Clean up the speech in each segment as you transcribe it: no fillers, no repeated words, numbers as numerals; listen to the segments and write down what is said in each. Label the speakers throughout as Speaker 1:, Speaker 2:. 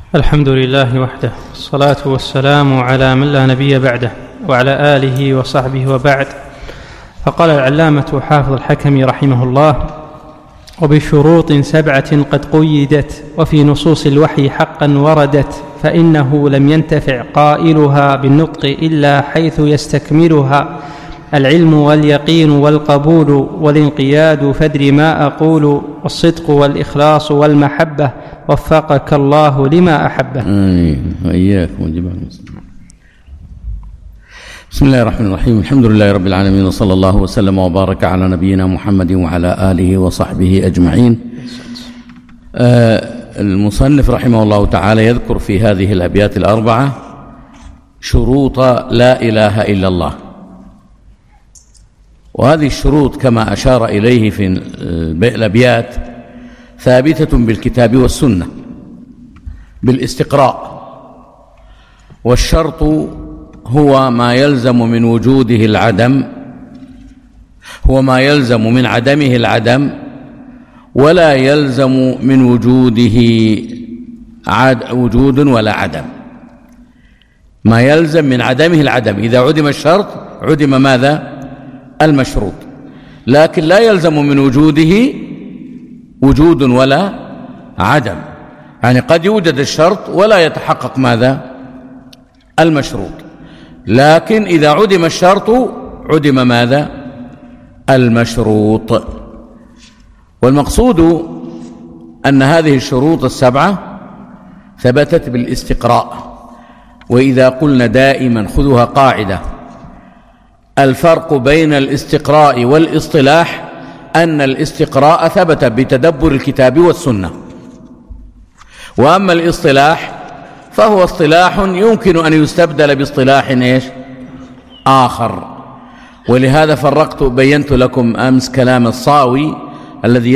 Speaker 1: الحمد لله وحده، الصلاة والسلام على من لا نبي بعده وعلى آله وصحبه وبعد. فقال العلامة حافظ الحكمي رحمه الله: وبشروط 7 قد قيدت وفي نصوص الوحي حقا وردت، فإنه لم ينتفع قائلها بالنطق إلا حيث يستكملها: العلم واليقين والقبول والانقياد فادر ما أقول، والصدق والإخلاص والمحبة، وفقك الله لما أحبه.
Speaker 2: وإياكم جميعا. بسم الله الرحمن الرحيم، الحمد لله رب العالمين، وصلى الله وسلم وبارك على نبينا محمد وعلى آله وصحبه أجمعين. المصنف رحمه الله تعالى يذكر في هذه الأبيات ال4 شروط لا إله إلا الله، وهذه الشروط كما أشار إليه في الأبيات ثابتة بالكتاب والسنة بالاستقراء. والشرط هو ما يلزم من وجوده العدم، هو ما يلزم من عدمه العدم، ولا يلزم من وجوده وجود ولا عدم. ما يلزم من عدمه العدم، إذا عدم الشرط عدم ماذا؟ المشروط. لكن لا يلزم من وجوده وجود ولا عدم، يعني قد يوجد الشرط ولا يتحقق ماذا؟ المشروط. لكن إذا عدم الشرط عدم ماذا؟ المشروط. والمقصود أن هذه الشروط ال7 ثبتت بالاستقراء. وإذا قلنا دائما خذوها قاعدة: الفرق بين الاستقراء والاصطلاح أن الاستقراء ثبت بتدبر الكتاب والسنة، وأما الاصطلاح فهو اصطلاح يمكن أن يستبدل باصطلاح آخر. ولهذا بينت لكم أمس كلام الصاوي الذي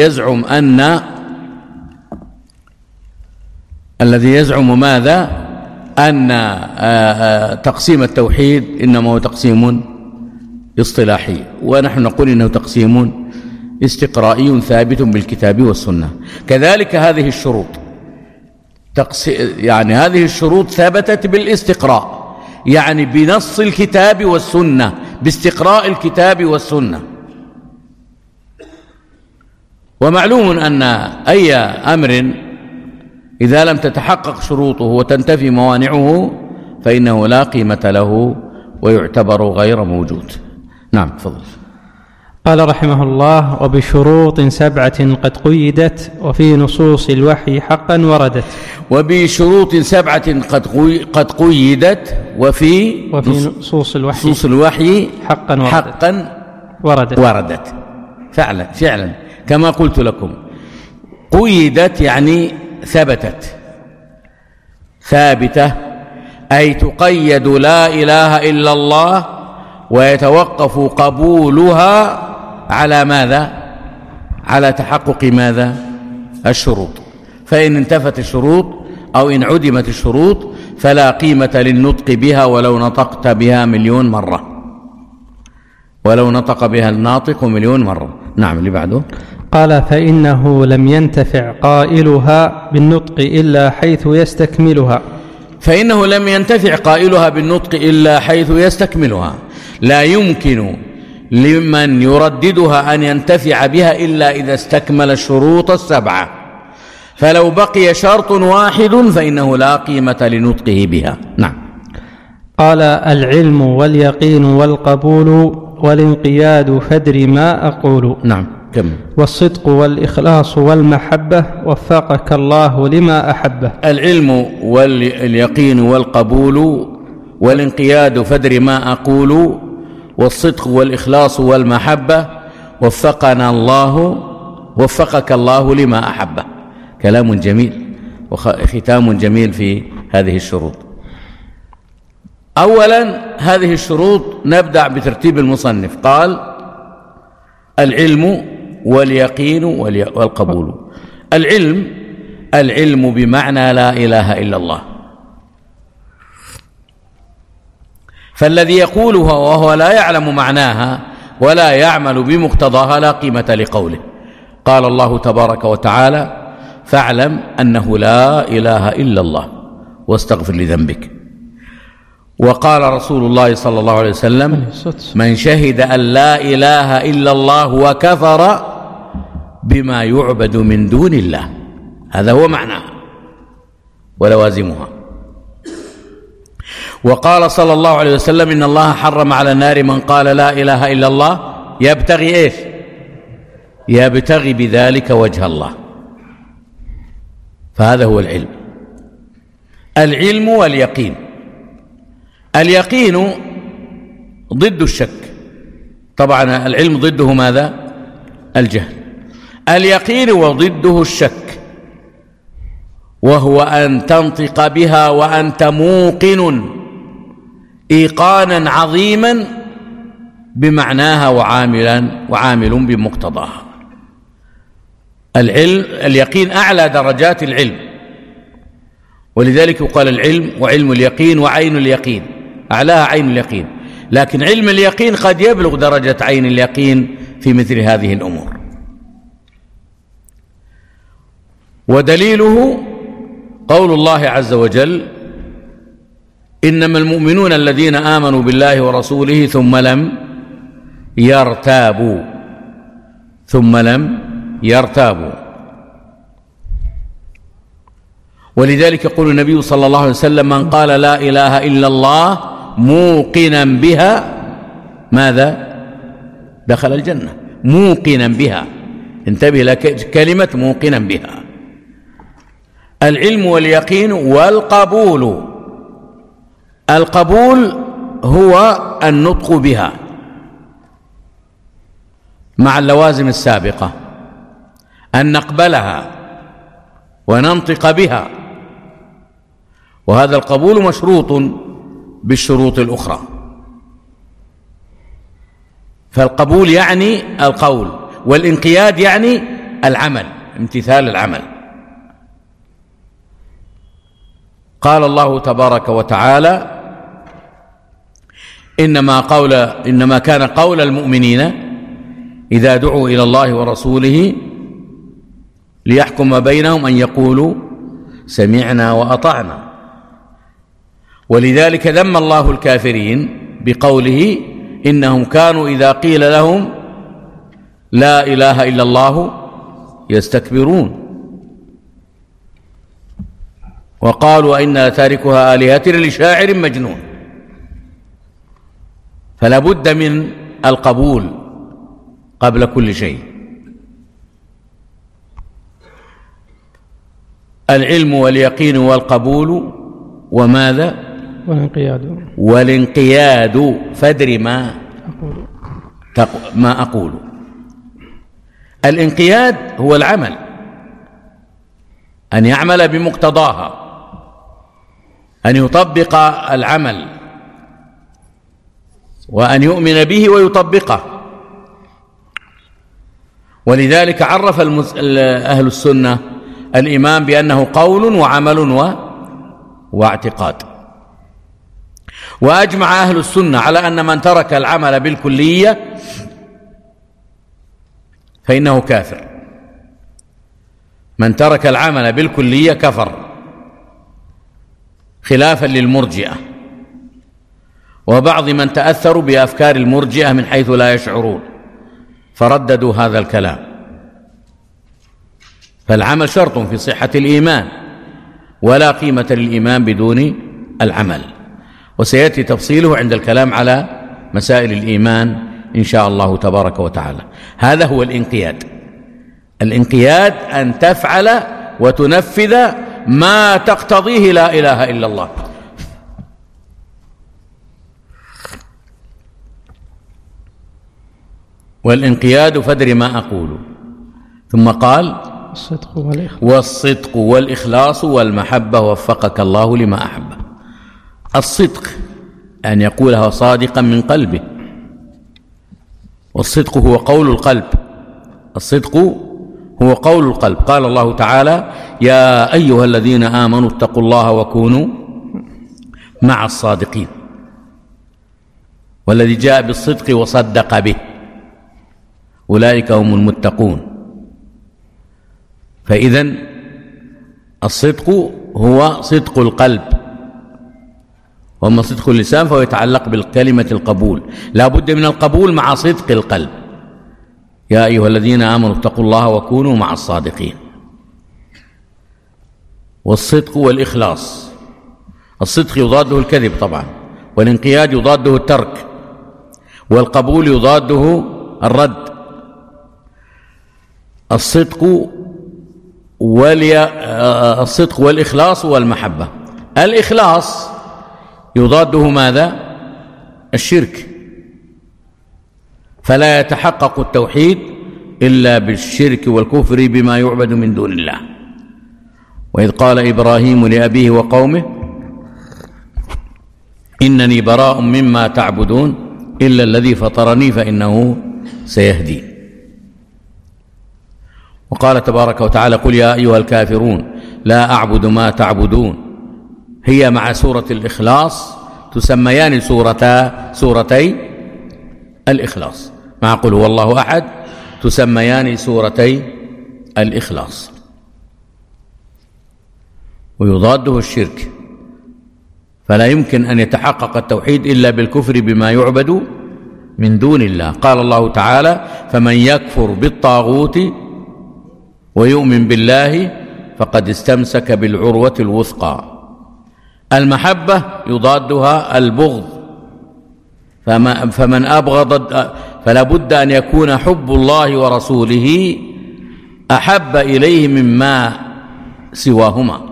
Speaker 2: يزعم ماذا؟ أن تقسيم التوحيد إنما هو تقسيم اصطلاحي، ونحن نقول إنه تقسيم استقرائي ثابت بالكتاب والسنة. كذلك هذه الشروط يعني هذه الشروط ثبتت بالاستقراء، يعني بنص الكتاب والسنة، باستقراء الكتاب والسنة. ومعلوم أن أي أمر إذا لم تتحقق شروطه وتنتفي موانعه فإنه لا قيمة له ويعتبر غير موجود. نعم، تفضل.
Speaker 1: قال رحمه الله: وبشروط 7 قد قيدت وفي نصوص الوحي حقا وردت.
Speaker 2: وبشروط 7 قد قيدت وفي
Speaker 1: نصوص الوحي حقا
Speaker 2: وردت. فعلا كما قلت لكم، قيدت يعني ثابتة، أي تقيد لا إله إلا الله ويتوقف قبولها على ماذا؟ على تحقق ماذا؟ الشروط. فإن انتفت الشروط أو إن عدمت الشروط فلا قيمة للنطق بها ولو نطقت بها 1,000,000 مرة، ولو نطق بها الناطق 1,000,000 مرة. نعم، اللي بعده.
Speaker 1: قال: فإنه لم ينتفع قائلها بالنطق إلا حيث يستكملها.
Speaker 2: فإنه لم ينتفع قائلها بالنطق إلا حيث يستكملها. لا يمكن لمن يرددها أن ينتفع بها إلا إذا استكمل الشروط 7. فلو بقي شرط واحد فإنه لا قيمة لنطقه بها. نعم.
Speaker 1: قال: العلم واليقين والقبول والانقياد فادر ما أقول.
Speaker 2: نعم، كم.
Speaker 1: والصدق والإخلاص والمحبة، وفقك الله لما أحبه.
Speaker 2: العلم واليقين والقبول والانقياد فادر ما أقول، والصدق والإخلاص والمحبة، وفقك الله لما أحبه. كلام جميل وختام جميل في هذه الشروط. أولا هذه الشروط نبدأ بترتيب المصنف. قال: العلم واليقين والقبول. العلم بمعنى لا إله إلا الله، فالذي يقولها وهو لا يعلم معناها ولا يعمل بمقتضاها لا قيمة لقوله. قال الله تبارك وتعالى: فاعلم أنه لا إله إلا الله. واستغفر لذنبك. وقال رسول الله صلى الله عليه وسلم: من شهد أن لا إله إلا الله وكفر بما يعبد من دون الله. هذا هو معناها ولوازمها. وقال صلى الله عليه وسلم: إن الله حرم على النار من قال لا إله إلا الله يبتغي إيش؟ يبتغي بذلك وجه الله. فهذا هو العلم. العلم واليقين. اليقين ضد الشك، طبعا العلم ضده ماذا؟ الجهل. اليقين وضده الشك، وهو أن تنطق بها وأنت موقن إيقانا عظيما بمعناها وعامل بمقتضاها. اليقين أعلى درجات العلم، ولذلك يقال العلم وعلم اليقين وعين اليقين، أعلاها عين اليقين، لكن علم اليقين قد يبلغ درجة عين اليقين في مثل هذه الأمور. ودليله قول الله عز وجل: إنما المؤمنون الذين آمنوا بالله ورسوله ثم لم يرتابوا. ولذلك يقول النبي صلى الله عليه وسلم: من قال لا إله إلا الله موقنا بها ماذا؟ دخل الجنة. موقنا بها، انتبه لكلمة موقنا بها. العلم واليقين والقبول. القبول هو النطق بها مع اللوازم السابقة، أن نقبلها وننطق بها، وهذا القبول مشروط بالشروط الأخرى. فالقبول يعني القول، والانقياد يعني العمل، امتثال العمل. قال الله تبارك وتعالى: إنما كان قول المؤمنين إذا دعوا إلى الله ورسوله ليحكم بينهم أن يقولوا سمعنا وأطعنا. ولذلك ذم الله الكافرين بقوله: إنهم كانوا إذا قيل لهم لا إله إلا الله يستكبرون، وقالوا إنا تاركها آلهتنا لشاعر مجنون. فلا بد من القبول قبل كل شيء. العلم واليقين والقبول وماذا؟ والانقياد. فادر ما أقول. الانقياد هو العمل، أن يعمل بمقتضاها، أن يطبق العمل، وأن يؤمن به ويطبقه. ولذلك عرف أهل السنة الإيمان بأنه قول وعمل واعتقاد. وأجمع أهل السنة على أن من ترك العمل بالكلية فإنه كافر. من ترك العمل بالكلية كفر، خلافا للمرجئة وبعض من تأثروا بأفكار المرجئة من حيث لا يشعرون، فرددوا هذا الكلام. فالعمل شرط في صحة الإيمان، ولا قيمة للإيمان بدون العمل، وسيأتي تفصيله عند الكلام على مسائل الإيمان إن شاء الله تبارك وتعالى. هذا هو الانقياد. الانقياد أن تفعل وتنفذ ما تقتضيه لا إله إلا الله. والانقياد فادر ما أقول. ثم قال: والصدق والإخلاص والمحبة وفقك الله لما أحبه. الصدق أن يقولها صادقا من قلبه، والصدق هو قول القلب. الصدق هو قول القلب. قال الله تعالى: يا أيها الذين آمنوا اتقوا الله وكونوا مع الصادقين. والذي جاء بالصدق وصدق به أولئك هم المتقون. فإذن الصدق هو صدق القلب وأما صدق اللسان فهو يتعلق بالكلمة القبول، لا بد من القبول مع صدق القلب. يا أيها الذين آمنوا اتقوا الله وكونوا مع الصادقين. والصدق والإخلاص، الصدق يضاده الكذب طبعا، والانقياد يضاده الترك، والقبول يضاده الرد. الصدق والإخلاص والمحبة. الإخلاص يضاده ماذا؟ الشرك، فلا يتحقق التوحيد إلا بالشرك والكفر بما يعبد من دون الله. وإذ قال إبراهيم لأبيه وقومه إنني براء مما تعبدون إلا الذي فطرني فإنه سيهدين. وقال تبارك وتعالى قل يا أيها الكافرون لا أعبد ما تعبدون. هي مع سورة الإخلاص تسميان سورتي الإخلاص، مع قل هو الله أحد تسميان سورتي الإخلاص. ويضاده الشرك، فلا يمكن أن يتحقق التوحيد إلا بالكفر بما يعبد من دون الله. قال الله تعالى فمن يكفر بالطاغوت ويؤمن بالله فقد استمسك بالعروة الوثقى. المحبة يضادها البغض، فمن أبغض فلا بد أن يكون حب الله ورسوله أحب إليه مما سواهما.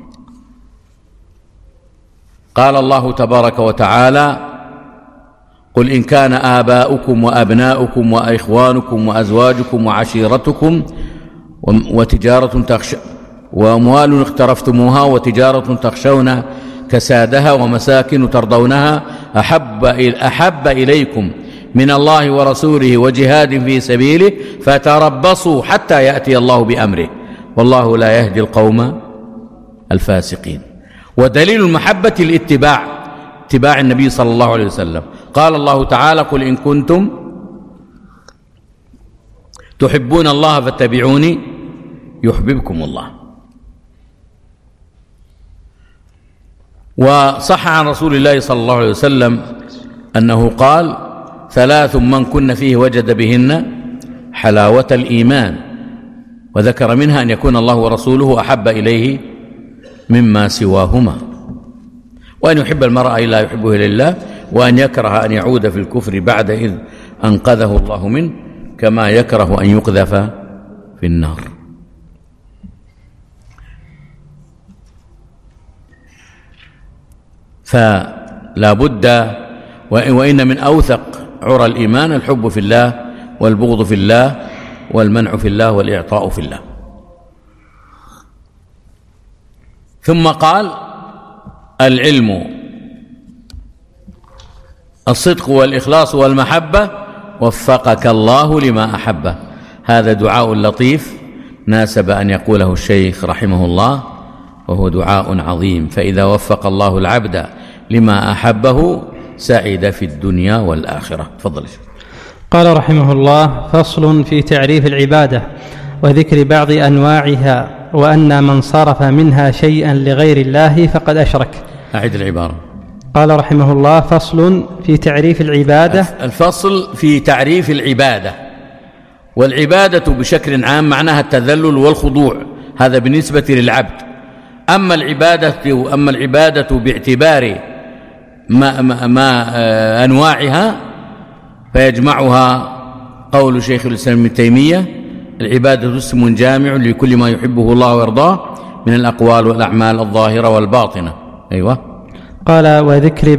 Speaker 2: قال الله تبارك وتعالى قل إن كان آباؤكم وأبناؤكم وإخوانكم وأزواجكم وعشيرتكم وأموال اقترفتموها وتجارة تخشون كسادها ومساكن ترضونها أحب إليكم من الله ورسوله وجهاد في سبيله فتربصوا حتى يأتي الله بأمره والله لا يهدي القوم الفاسقين. ودليل المحبة اتباع النبي صلى الله عليه وسلم. قال الله تعالى قل إن كنتم تحبون الله فاتبعوني يحببكم الله. وصح عن رسول الله صلى الله عليه وسلم أنه قال ثلاث من كن فيه وجد بهن حلاوة الإيمان، وذكر منها أن يكون الله ورسوله أحب إليه مما سواهما، وأن يحب المرء لا يحبه لله، وأن يكره أن يعود في الكفر بعد إذ أنقذه الله منه، كما يكره أن يقذف في النار. فلا بد، وإن من أوثق عرى الإيمان الحب في الله والبغض في الله والمنع في الله والإعطاء في الله. ثم قال العلم الصدق والإخلاص والمحبة وفقك الله لما أحبه. هذا دعاء لطيف ناسب أن يقوله الشيخ رحمه الله، وهو دعاء عظيم. فإذا وفق الله العبد لما أحبه سعد في الدنيا والآخرة. تفضل.
Speaker 1: قال رحمه الله فصل في تعريف العبادة وذكر بعض أنواعها، وأن من صرف منها شيئا لغير الله فقد أشرك.
Speaker 2: أعد العبارة.
Speaker 1: قال رحمه الله فصل في تعريف العبادة.
Speaker 2: الفصل في تعريف العبادة. والعبادة بشكل عام معناها التذلل والخضوع، هذا بالنسبة للعبد. أما العبادة باعتبار ما أنواعها فيجمعها قول شيخ الإسلام ابن تيمية العبادة اسم جامع لكل ما يحبه الله ويرضاه من الأقوال والأعمال الظاهرة والباطنة. أيوة.
Speaker 1: قال وذكر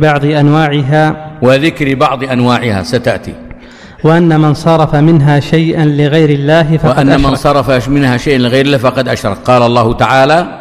Speaker 1: بعض أنواعها ستأتي. وأن من صرف منها شيئا لغير الله فقد أشرك.
Speaker 2: من صرف منها شيئا لغير الله فقد أشرك. قال الله تعالى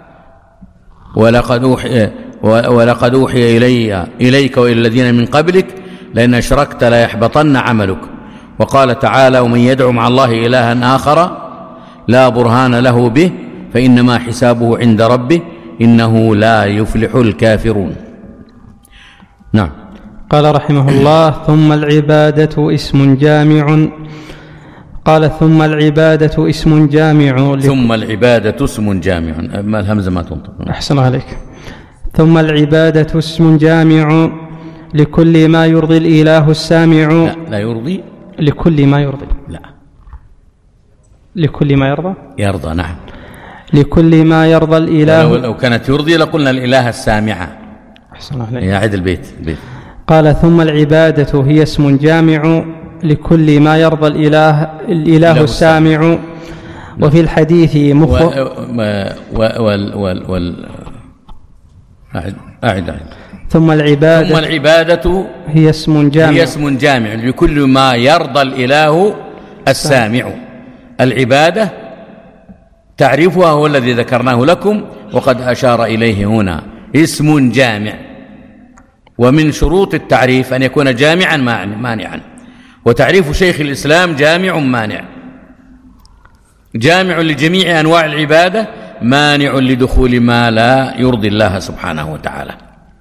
Speaker 2: ولقد أوحي إليك وإلى الذين من قبلك لئن أشركت ليحبطن عملك. وقال تعالى ومن يدعو مع الله إلها آخر لا برهان له به فإنما حسابه عند ربه إنه لا يفلح الكافرون. نعم.
Speaker 1: قال رحمه الله ثم العبادة اسم جامع. قال ثم العبادة اسم جامع.
Speaker 2: ثم العبادة اسم جامع، أما الهمزة ما تنطق.
Speaker 1: أحسن عليك. ثم العبادة اسم جامع لكل ما يرضي الإله السامع.
Speaker 2: لا يرضي،
Speaker 1: لكل ما يرضي،
Speaker 2: لا
Speaker 1: لكل ما يرضى،
Speaker 2: يرضى، نعم،
Speaker 1: لكل ما يرضى الإله.
Speaker 2: لو كانت يرضي لقلنا الإله السامع.
Speaker 1: أحسن الله
Speaker 2: يا عد البيت.
Speaker 1: قال ثم العبادة هي اسم جامع لكل ما يرضى الإله السامع. وفي الحديث
Speaker 2: أعد.
Speaker 1: ثم العبادة هي اسم
Speaker 2: جامع لكل ما يرضى الإله السامع. العبادة تعريفها هو الذي ذكرناه لكم وقد أشار إليه هنا، اسم جامع. ومن شروط التعريف أن يكون جامعا مانعا، وتعريف شيخ الإسلام جامع مانع، جامع لجميع أنواع العبادة، مانع لدخول ما لا يرضي الله سبحانه وتعالى.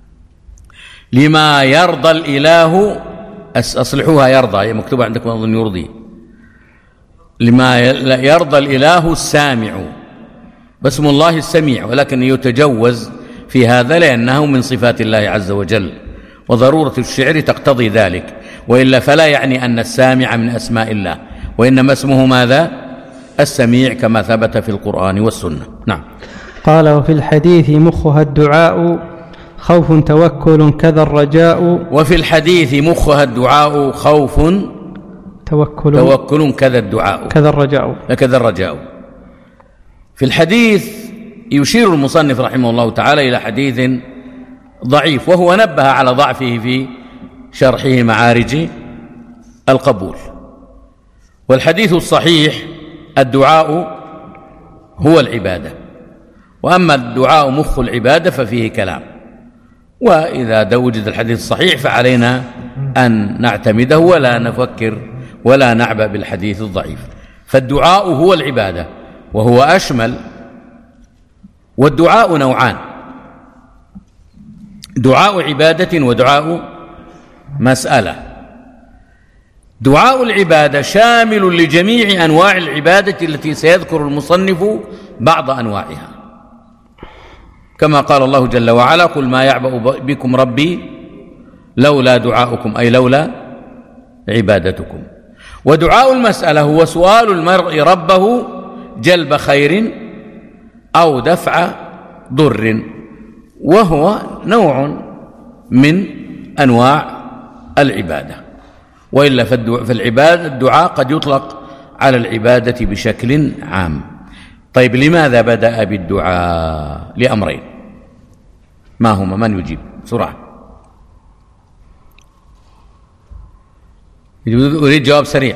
Speaker 2: لما يرضى الإله، أصلحوها يرضى، هي مكتوبة عندكم أظن يرضي. لما يرضى الإله السامع، باسم الله السميع، ولكن يتجوز في هذا لأنه من صفات الله عز وجل، وضرورة الشعر تقتضي ذلك، وإلا فلا يعني أن السامع من أسماء الله، وإنما اسمه ماذا؟ السميع، كما ثبت في القرآن والسنة. نعم.
Speaker 1: قال وفي الحديث مخها الدعاء خوف توكل كذا الرجاء.
Speaker 2: وفي الحديث مخها الدعاء خوف توكل كذا الدعاء كذا الرجاء. في الحديث يشير المصنف رحمه الله تعالى إلى حديث ضعيف، وهو نبه على ضعفه في شرحه معارج القبول. والحديث الصحيح الدعاء هو العبادة، وأما الدعاء مخ العبادة ففيه كلام، وإذا وجد الحديث الصحيح فعلينا أن نعتمده ولا نفكر ولا نعبأ بالحديث الضعيف. فالدعاء هو العبادة وهو أشمل. والدعاء نوعان: دعاء عبادة ودعاء مسألة. دعاء العبادة شامل لجميع أنواع العبادة التي سيذكر المصنف بعض أنواعها، كما قال الله جل وعلا: قل ما يعبأ بكم ربي لولا دعاؤكم، أي لولا عبادتكم. ودعاء المسألة هو سؤال المرء ربه جلب خير أو دفع ضر، وهو نوع من أنواع العبادة. وإلا فالعبادة الدعاء قد يطلق على العبادة بشكل عام. طيب، لماذا بدأ بالدعاء؟ لأمرين، ما هما؟ من يجيب بسرعة؟ أريد جواب سريع.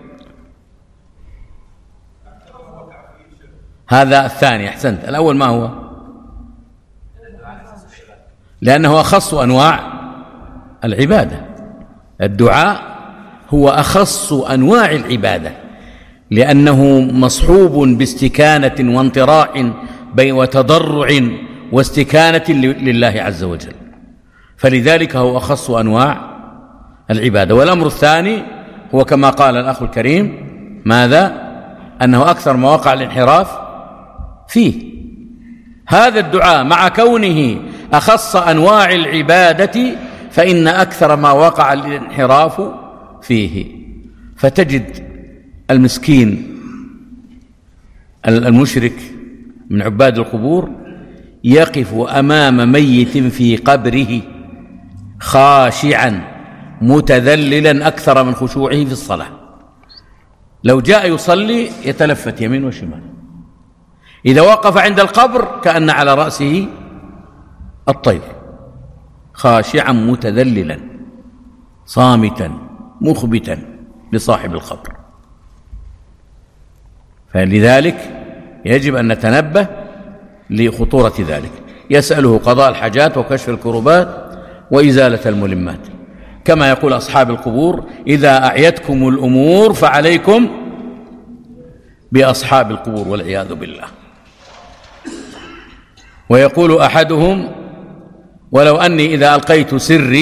Speaker 2: هذا الثاني، أحسنت. الأول ما هو؟ لأنه أخص أنواع العبادة. الدعاء هو أخص أنواع العبادة، لأنه مصحوب باستكانة وانطراح وتضرع واستكانة لله عز وجل، فلذلك هو أخص أنواع العبادة. والأمر الثاني هو كما قال الأخ الكريم، ماذا؟ أنه أكثر ما وقع الانحراف فيه. هذا الدعاء مع كونه أخص أنواع العبادة فإن أكثر ما وقع الانحراف فيه. فتجد المسكين المشرك من عباد القبور يقف أمام ميت في قبره خاشعا متذللا أكثر من خشوعه في الصلاة. لو جاء يصلي يتلفت يمين وشمال، إذا وقف عند القبر كأن على رأسه الطير، خاشعا متذللا صامتا مخبتا لصاحب القبر. فلذلك يجب أن نتنبه لخطورة ذلك. يسأله قضاء الحاجات وكشف الكربات وإزالة الملمات، كما يقول أصحاب القبور: إذا أعيتكم الأمور فعليكم بأصحاب القبور، والعياذ بالله. ويقول أحدهم: ولو أني إذا ألقيت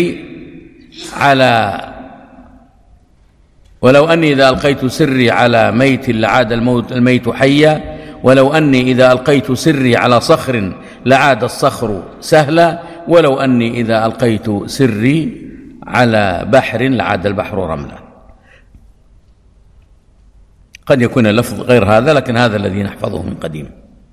Speaker 2: سري على ميت لعاد الميت حيا، ولو أني إذا ألقيت سري على صخر لعاد الصخر سهلا، ولو أني إذا ألقيت سري على بحر لعاد البحر رملا. قد يكون اللفظ غير هذا، لكن هذا الذي نحفظه من قديم.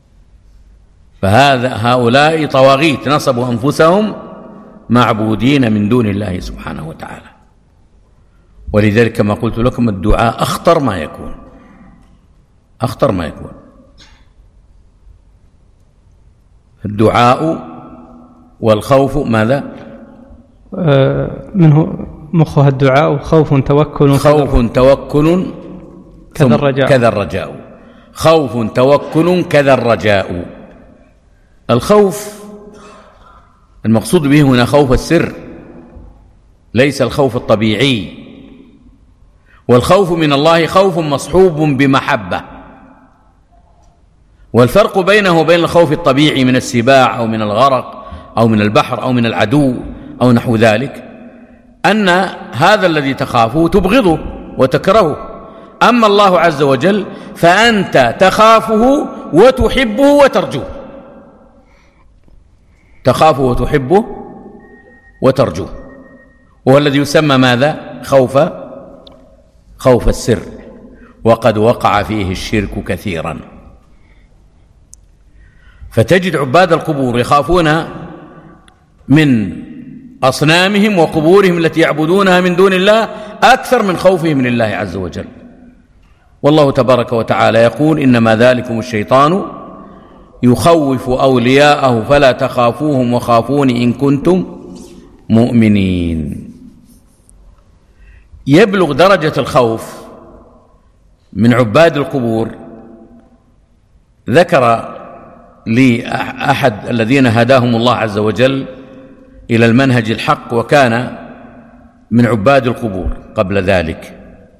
Speaker 2: هؤلاء طواغيت نصبوا أنفسهم معبودين من دون الله سبحانه وتعالى. ولذلك كما قلت لكم الدعاء أخطر ما يكون، أخطر ما يكون. الدعاء والخوف ماذا؟
Speaker 1: منه مخها الدعاء، خوف توكل،
Speaker 2: خوف توكل
Speaker 1: كذا الرجاء،
Speaker 2: كذا الرجاء، خوف توكل كذا الرجاء. الخوف المقصود به هنا خوف السر، ليس الخوف الطبيعي. والخوف من الله خوف مصحوب بمحبة، والفرق بينه وبين الخوف الطبيعي من السباع أو من الغرق أو من البحر أو من العدو أو نحو ذلك أن هذا الذي تخافه تبغضه وتكرهه. أما الله عز وجل فأنت تخافه وتحبه وترجوه، تخافه وتحبه وترجوه، وهو الذي يسمى ماذا؟ خوف السر، وقد وقع فيه الشرك كثيرا. فتجد عباد القبور يخافون من أصنامهم وقبورهم التي يعبدونها من دون الله أكثر من خوفهم لله عز وجل. والله تبارك وتعالى يقول: إنما ذلكم الشيطان يخوف أولياءه فلا تخافوهم وخافون إن كنتم مؤمنين. يبلغ درجة الخوف من عباد القبور. ذكر لي أحد الذين هداهم الله عز وجل إلى المنهج الحق وكان من عباد القبور قبل ذلك،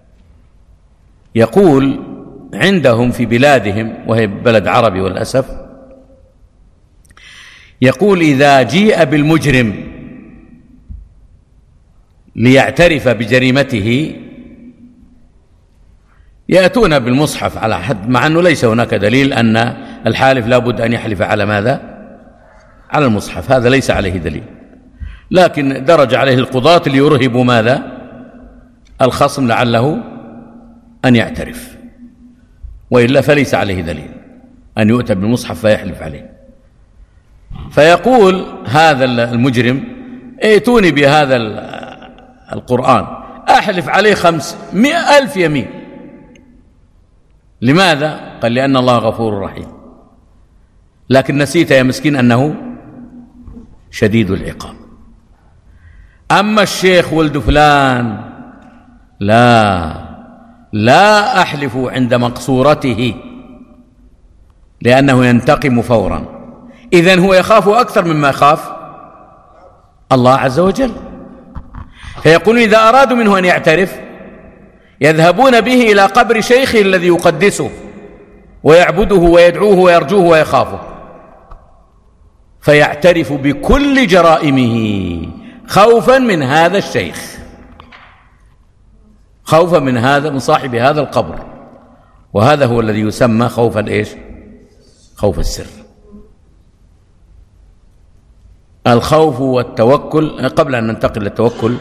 Speaker 2: يقول عندهم في بلادهم، وهي بلد عربي والأسف، يقول: إذا جيء بالمجرم ليعترف بجريمته يأتون بالمصحف على حد، مع أنه ليس هناك دليل أن الحالف لا بد أن يحلف على ماذا؟ على المصحف، هذا ليس عليه دليل، لكن درج عليه القضاة ليرهبوا ماذا؟ الخصم لعله أن يعترف، وإلا فليس عليه دليل أن يؤتى بالمصحف فيحلف عليه. فيقول هذا المجرم: ائتوني بهذا القرآن أحلف عليه 500,000 يمين. لماذا؟ قال: لأن الله غفور رحيم. لكن نسيت يا مسكين أنه شديد العقاب. أما الشيخ ولد فلان لا أحلف عند مقصورته لأنه ينتقم فورا. إذن هو يخاف أكثر مما يخاف الله عز وجل. فيقول: إذا أرادوا منه أن يعترف يذهبون به إلى قبر شيخه الذي يقدسه ويعبده ويدعوه ويرجوه ويخافه، فيعترف بكل جرائمه خوفا من هذا الشيخ، خوفا من هذا، من صاحب هذا القبر. وهذا هو الذي يسمى خوف الإيش؟ خوف السر. الخوف والتوكل. قبل أن ننتقل للتوكل،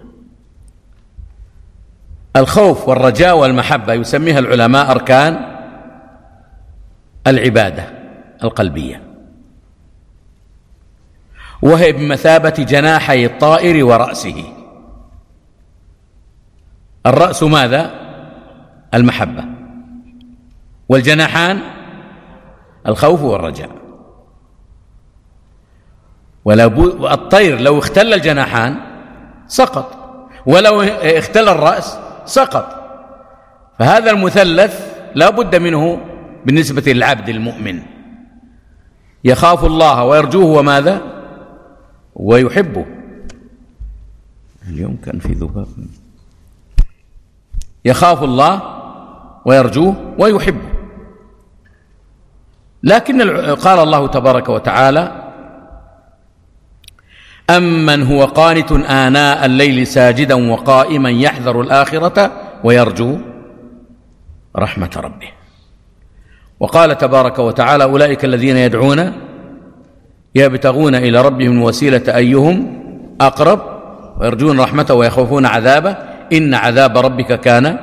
Speaker 2: الخوف والرجاء والمحبة يسميها العلماء أركان العبادة القلبية، وهي بمثابة جناحي الطائر ورأسه. الرأس ماذا؟ المحبة، والجناحان الخوف والرجاء. الطير لو اختل الجناحان سقط، ولو اختل الرأس سقط. فهذا المثلث لا بد منه بالنسبة للعبد المؤمن، يخاف الله ويرجوه وماذا؟ ويحبه. اليوم كان في ذباب. يخاف الله ويرجوه ويحبه. لكن قال الله تبارك وتعالى: أمن هو قانت آناء الليل ساجدا وقائما يحذر الآخرة ويرجو رحمة ربه. وقال تبارك وتعالى: أولئك الذين يدعون يبتغون إلى ربهم الوسيلة أيهم أقرب ويرجون رحمته ويخافون عذابه إن عذاب ربك كان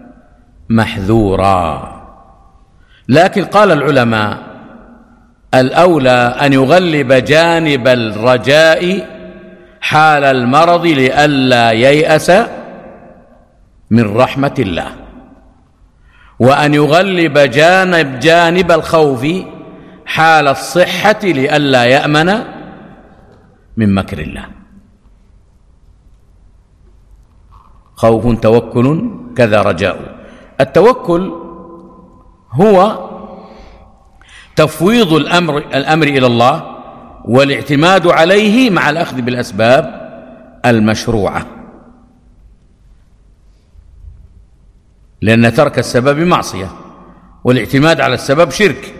Speaker 2: محذورا. لكن قال العلماء الأولى أن يغلب جانب الرجاء حال المرض لئلا ييأس من رحمة الله، وأن يغلب جانب الخوف حال الصحة لئلا يأمن من مكر الله. خوف توكل كذا رجاء. التوكل هو تفويض الأمر إلى الله والاعتماد عليه مع الأخذ بالأسباب المشروعة، لأن ترك السبب معصية والاعتماد على السبب شرك،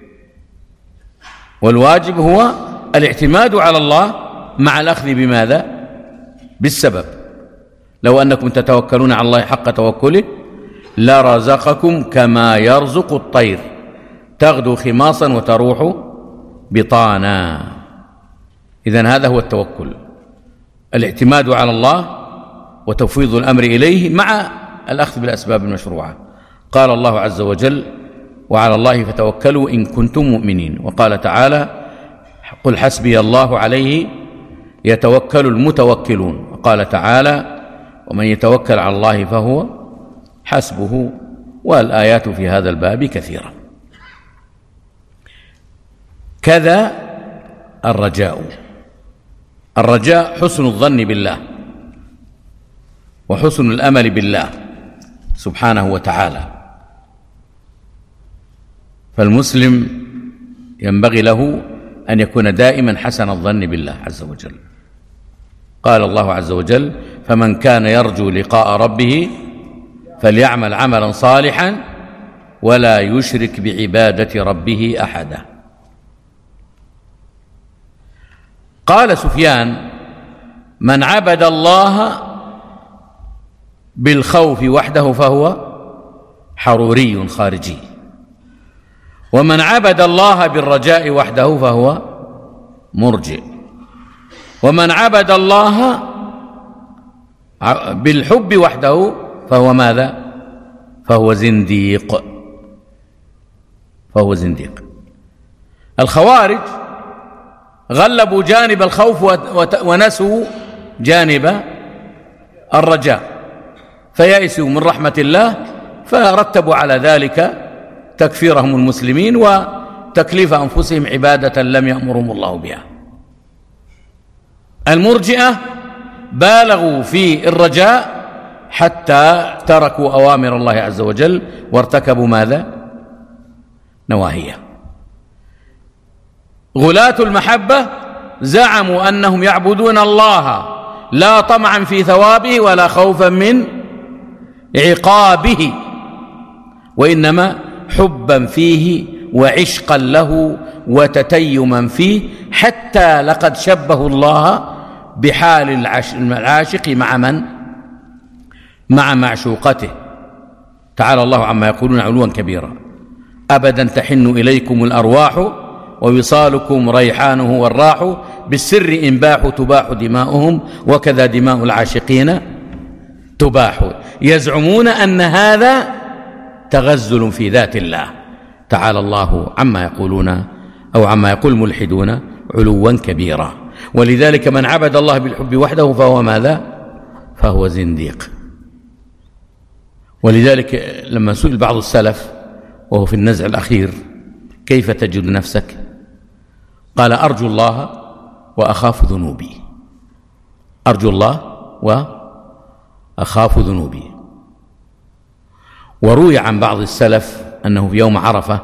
Speaker 2: والواجب هو الاعتماد على الله مع الأخذ بماذا؟ بالسبب. لو أنكم تتوكلون على الله حق توكله لرزقكم كما يرزق الطير تغدو خماصا وتروح بطانا. إذن هذا هو التوكل، الاعتماد على الله وتفويض الأمر إليه مع الأخذ بالأسباب المشروعة. قال الله عز وجل: وعلى الله فتوكلوا إن كنتم مؤمنين. وقال تعالى: قل حسبي الله عليه يتوكل المتوكلون. وقال تعالى: ومن يتوكل على الله فهو حسبه. والآيات في هذا الباب كثيرة. كذا الرجاء حسن الظن بالله وحسن الأمل بالله سبحانه وتعالى. فالمسلم ينبغي له أن يكون دائما حسن الظن بالله عز وجل. قال الله عز وجل: فمن كان يرجو لقاء ربه فليعمل عملا صالحا ولا يشرك بعبادة ربه أحدا. قال سفيان: من عبد الله بالخوف وحده فهو حروري خارجي، ومن عبد الله بالرجاء وحده فهو مرجئ، ومن عبد الله بالحب وحده فهو ماذا؟ فهو زنديق. الخوارج غلبوا جانب الخوف ونسوا جانب الرجاء، فيأسوا من رحمة الله، فرتبوا على ذلك تكفيرهم المسلمين وتكليف أنفسهم عبادة لم يأمرهم الله بها. المرجئة بالغوا في الرجاء حتى تركوا أوامر الله عز وجل وارتكبوا ماذا؟ نواهيه. غلاة المحبة زعموا أنهم يعبدون الله لا طمعا في ثوابه ولا خوفا من عقابه، وإنما حبا فيه وعشقا له وتتيما فيه، حتى لقد شبهوا الله بحال العاشق مع معشوقته. تعالى الله عما يقولون علوا كبيرا: أبدا تحن إليكم الأرواح ووصالكم ريحانه والراح، بالسر إنباح تباح دماؤهم وكذا دماء العاشقين تباح. يزعمون أن هذا تغزل في ذات الله. تعالى الله عما يقولون أو عما يقول الملحدون علوا كبيرا. ولذلك من عبد الله بالحب وحده فهو ماذا؟ فهو زنديق. ولذلك لما سئل بعض السلف وهو في النزع الأخير: كيف تجد نفسك؟ قال: أرجو الله وأخاف ذنوبي. أرجو الله وأخاف ذنوبي. وروي عن بعض السلف أنه في يوم عرفة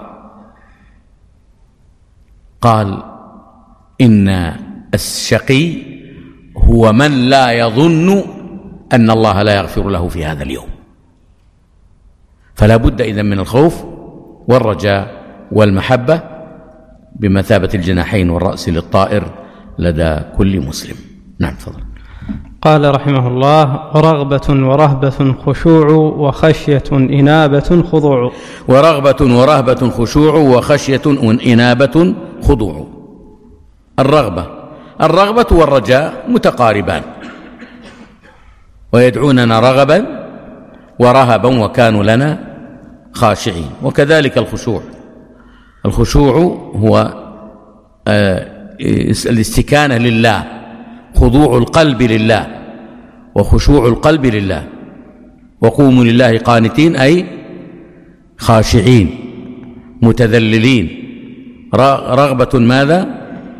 Speaker 2: قال: إن الشقي هو من لا يظن أن الله لا يغفر له في هذا اليوم. فلا بد إذن من الخوف والرجاء والمحبة بمثابة الجناحين والرأس للطائر لدى كل مسلم. نعم، تفضل.
Speaker 1: قال رحمه الله: رغبة ورهبة خشوع وخشية إنابة خضوع.
Speaker 2: ورغبة ورهبة خشوع وخشية إنابة خضوع. الرغبة والرجاء متقاربان، ويدعوننا رغبا ورهبا وكانوا لنا خاشعين. وكذلك الخشوع هو الاستكانة لله، خضوع القلب لله وخشوع القلب لله. وقوموا لله قانتين أي خاشعين متذللين. رغبة ماذا؟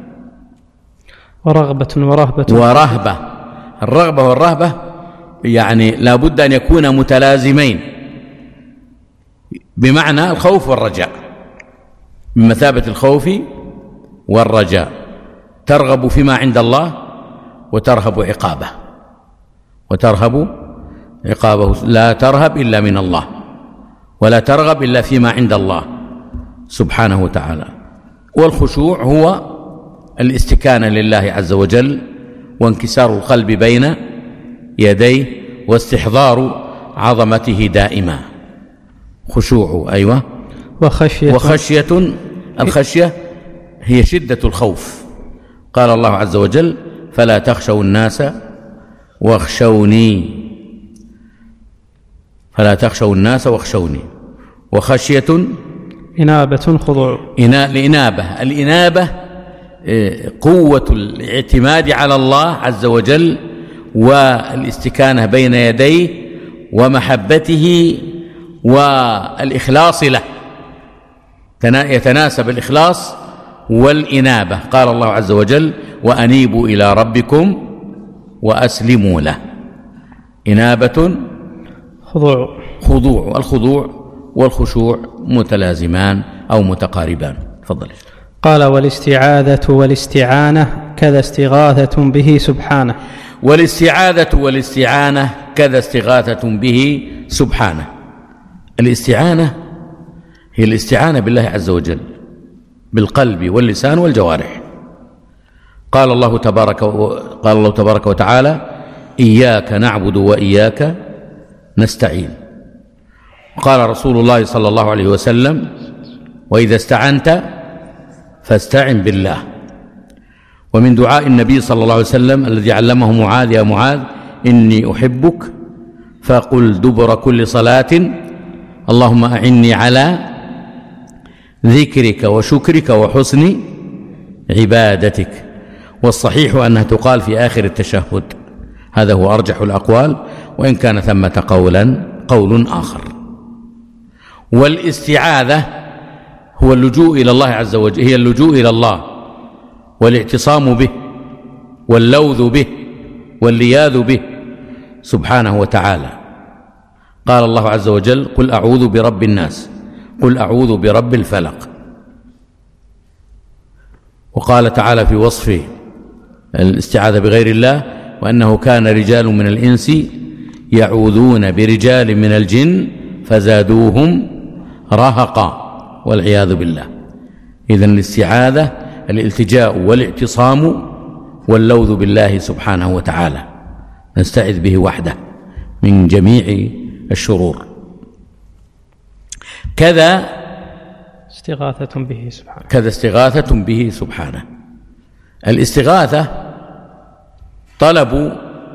Speaker 1: ورغبة
Speaker 2: ورهبة. الرغبة والرهبة يعني لا بد أن يكونا متلازمين، بمعنى الخوف والرجاء، بمثابة الخوف والرجاء. ترغب فيما عند الله وترهب عقابه. لا ترهب إلا من الله، ولا ترغب إلا فيما عند الله سبحانه وتعالى. والخشوع هو الاستكانة لله عز وجل، وانكسار القلب بين يديه، واستحضار عظمته دائما. خشوع. أيوة. وخشية. الخشية هي شدة الخوف. قال الله عز وجل: فلا تخشوا الناس واخشوني. فلا تخشوا الناس واخشوني. وخشية
Speaker 1: إنابة خضوع.
Speaker 2: الإنابة قوة الاعتماد على الله عز وجل، والاستكانة بين يديه، ومحبته، والإخلاص له. يتناسب الإخلاص والإنابة. قال الله عز وجل: وأنيبوا إلى ربكم وأسلموا له. إنابة خضوع. الخضوع والخشوع متلازمان أو متقاربان. تفضل.
Speaker 1: قال: والاستعاذة والاستعانة كذا استغاثة به سبحانه.
Speaker 2: والاستعاذة والاستعانة كذا استغاثة به سبحانه. الاستعانة هي الاستعانة بالله عز وجل بالقلب واللسان والجوارح. قال الله تبارك وتعالى: إياك نعبد وإياك نستعين. قال رسول الله صلى الله عليه وسلم: وإذا استعنت فاستعن بالله. ومن دعاء النبي صلى الله عليه وسلم الذي علمه معاذ: يا معاذ إني أحبك فقل دبر كل صلاة: اللهم أعني على ذكرك وشكرك وحسن عبادتك. والصحيح أنها تقال في آخر التشهد. هذا هو أرجح الأقوال، وإن كان ثمة قول آخر. والاستعاذة هو اللجوء إلى الله عز وجل، هي اللجوء إلى الله والاعتصام به واللوذ به واللياذ به سبحانه وتعالى. قال الله عز وجل: قل أعوذ برب الناس، قل أعوذ برب الفلق. وقال تعالى في وصف الاستعاذة بغير الله: وأنه كان رجال من الإنس يعوذون برجال من الجن فزادوهم رهقا، والعياذ بالله. إذن الاستعاذة الالتجاء والاعتصام واللوذ بالله سبحانه وتعالى، نستعذ به وحده من جميع الشرور. كذا
Speaker 1: استغاثة به سبحانه.
Speaker 2: الاستغاثة طلب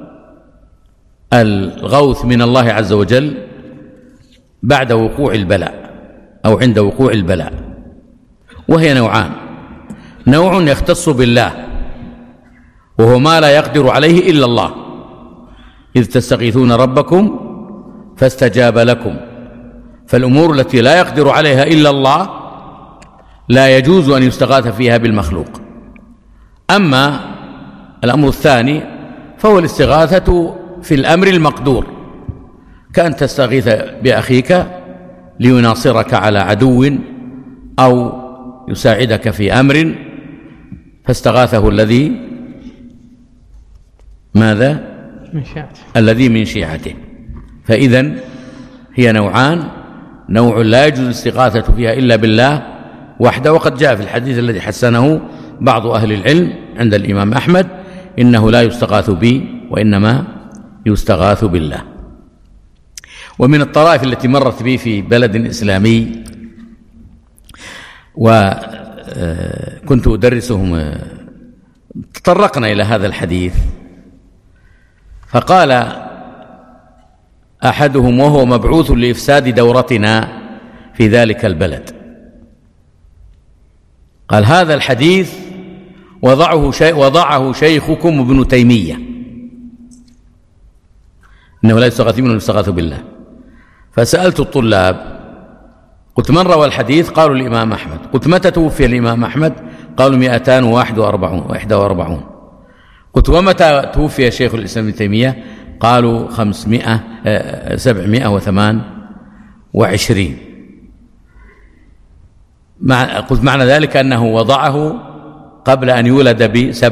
Speaker 2: الغوث من الله عز وجل بعد وقوع البلاء أو عند وقوع البلاء، وهي نوعان: نوع يختص بالله وهو ما لا يقدر عليه إلا الله، إذ تستغيثون ربكم فاستجاب لكم. فالأمور التي لا يقدر عليها إلا الله لا يجوز أن يستغاث فيها بالمخلوق. أما الأمر الثاني فهو الاستغاثة في الأمر المقدور، كأن تستغيث بأخيك ليناصرك على عدو أو يساعدك في أمر، فاستغاثه الذي ماذا؟ الذي من شيعته. فإذن هي نوعان: نوع لا يجوز الاستغاثة فيها إلا بالله وحده، وقد جاء في الحديث الذي حسنه بعض أهل العلم عند الإمام أحمد: إنه لا يستغاث بي وإنما يستغاث بالله. ومن الطرائف التي مرت بي في بلد إسلامي، وكنت أدرسهم تطرقنا إلى هذا الحديث، فقال أحدهم وهو مبعوث لإفساد دورتنا في ذلك البلد، قال: هذا الحديث وضعه شيخكم ابن تيمية، إنه لا يستغاث منه يستغاث بالله. فسألت الطلاب قلت: من روى الحديث؟ قالوا: الإمام أحمد. قلت: متى توفي الإمام أحمد؟ قالوا: 241. قلت: ومتى توفي شيخ الإسلام ابن تيمية؟ قالوا: 728. قلت: معنى ذلك أنه وضعه قبل أن يولد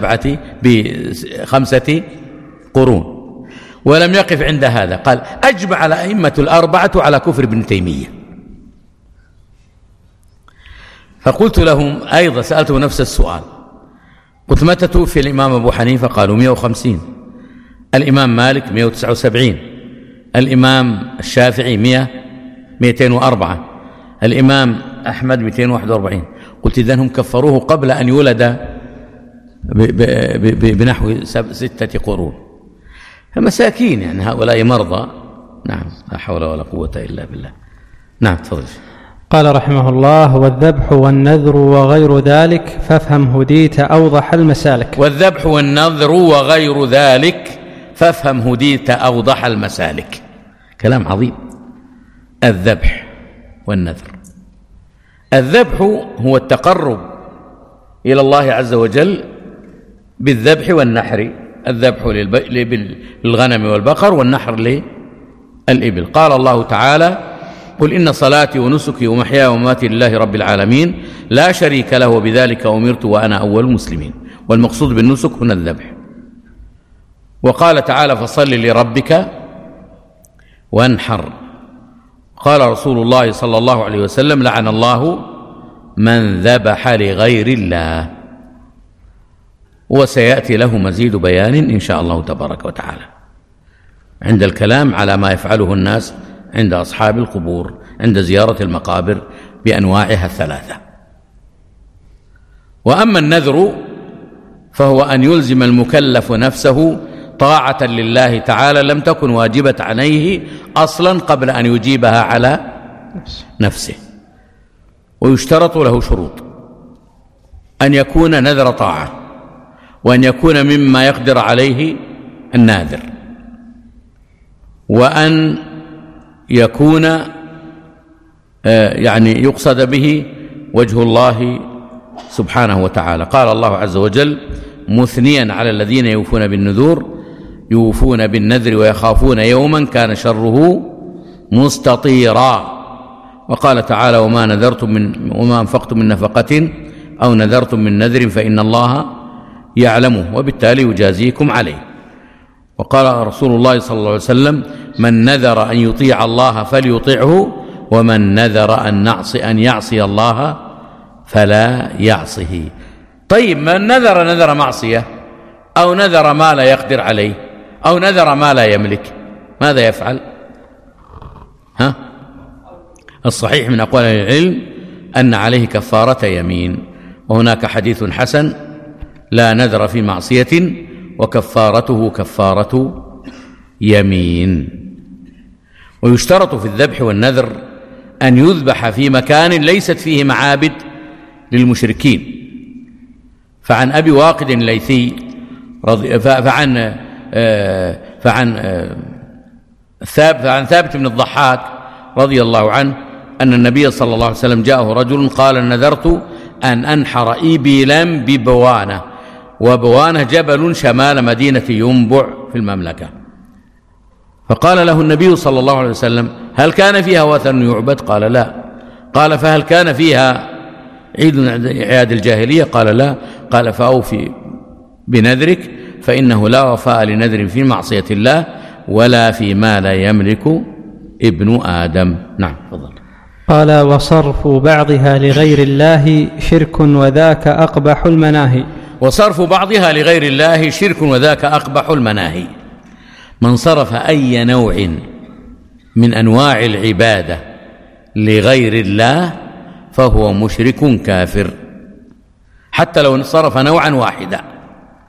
Speaker 2: ب5 قرون. ولم يقف عند هذا، قال: أجمع الأئمة الأربعة على كفر ابن تيمية. فقلت لهم أيضا، سألته نفس السؤال، قلت: متى توفي الإمام أبو حنيفة؟ قالوا: 150. الإمام مالك 179. الإمام الشافعي 204. الإمام أحمد 241. قلت: إذن هم كفروه قبل أن يولد بنحو 6 قرون. فمساكين يعني، هؤلاء مرضى. نعم، لا حول ولا قوة إلا بالله. نعم، تفضل.
Speaker 1: قال رحمه الله: والذبح والنذر وغير ذلك فافهم هديت أوضح المسالك.
Speaker 2: والذبح والنذر وغير ذلك فافهم هديت أوضح المسالك. كلام عظيم. الذبح والنذر. الذبح هو التقرب إلى الله عز وجل بالذبح والنحر. الذبح للغنم والبقر، والنحر للإبل. قال الله تعالى: قل إن صلاتي ونسكي ومحياي ومماتي لله رب العالمين لا شريك له وبذلك أمرت وأنا أول المسلمين. والمقصود بالنسك هنا الذبح. وقال تعالى: فصل لربك وانحر. قال رسول الله صلى الله عليه وسلم: لعن الله من ذبح لغير الله. وسيأتي له مزيد بيان إن شاء الله تبارك وتعالى عند الكلام على ما يفعله الناس عند أصحاب القبور، عند زيارة المقابر بأنواعها 3. وأما النذر فهو أن يلزم المكلف نفسه طاعة لله تعالى لم تكن واجبة عليه أصلا قبل أن يجيبها على نفسه. ويشترط له شروط: أن يكون نذر طاعة، وأن يكون مما يقدر عليه الناذر، وأن يكون يعني يقصد به وجه الله سبحانه وتعالى. قال الله عز وجل مثنيا على الذين يوفون بالنذور: يوفون بالنذر ويخافون يوما كان شره مستطيرا. وقال تعالى: وما أنفقتم من نفقة أو نذرتم من نذر فإن الله يعلمه وبالتالي يجازيكم عليه. وقال رسول الله صلى الله عليه وسلم: من نذر أن يطيع الله فليطيعه، ومن نذر أن يعصي الله فلا يعصه. طيب، من نذر معصية أو نذر ما لا يقدر عليه أو نذر ما لا يملك، ماذا يفعل؟ الصحيح من أقوال العلم أن عليه كفارة يمين. وهناك حديث حسن: لا نذر في معصية وكفارته كفارة يمين. ويشترط في الذبح والنذر أن يذبح في مكان ليست فيه معابد للمشركين. فعن أبي واقد الليثي فعن ثابت بن الضحاك رضي الله عنه أن النبي صلى الله عليه وسلم جاءه رجل قال: نذرت أن أنحر إبلا ببوانة، وبوانة جبل شمال مدينة ينبع في المملكة. فقال له النبي صلى الله عليه وسلم: هل كان فيها وثن يعبد؟ قال: لا. قال: فهل كان فيها عيد عياد الجاهلية؟ قال: لا. قال: فأوفي بنذرك، فإنه لا وفاء لنذر في معصية الله ولا فيما لا يملك ابن آدم. نعم، تفضل.
Speaker 1: قال: وصرف بعضها لغير الله شرك وذاك أقبح المناهي.
Speaker 2: وصرف بعضها لغير الله شرك وذاك أقبح المناهي. من صرف أي نوع من أنواع العبادة لغير الله فهو مشرك كافر، حتى لو صرف نوعا واحدا.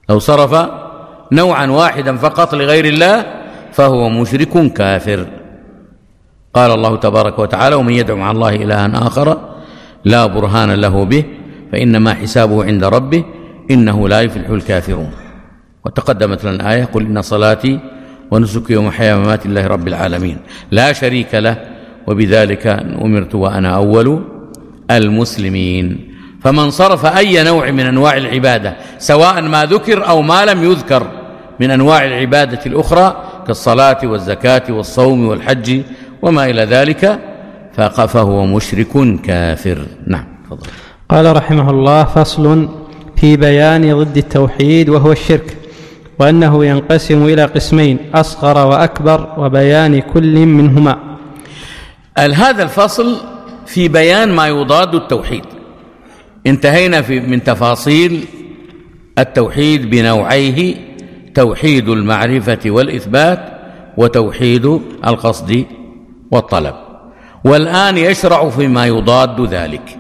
Speaker 2: لو صرف نوعا واحدا فقط لغير الله فهو مشرك كافر. قال الله تبارك وتعالى: ومن يدعو مع الله إلها آخر لا برهان له به فإنما حسابه عند ربه إنه لا يفلح الكافرون. وتقدمت لنا الآية: قل إن صلاتي ونسكي ومحياي ومماتي لله رب العالمين لا شريك له وبذلك أمرت وأنا أول المسلمين. فمن صرف أي نوع من أنواع العبادة سواء ما ذكر أو ما لم يذكر من أنواع العبادة الأخرى كالصلاة والزكاة والصوم والحج وما إلى ذلك فهو مشرك كافر. نعم. فضل.
Speaker 1: قال رحمه الله: فصل في بيان ضد التوحيد وهو الشرك، وأنه ينقسم إلى قسمين: أصغر وأكبر، وبيان كل منهما.
Speaker 2: هذا الفصل في بيان ما يضاد التوحيد. انتهينا من تفاصيل التوحيد بنوعيه: توحيد المعرفة والإثبات وتوحيد القصد والطلب. والآن يشرع فيما يضاد ذلك.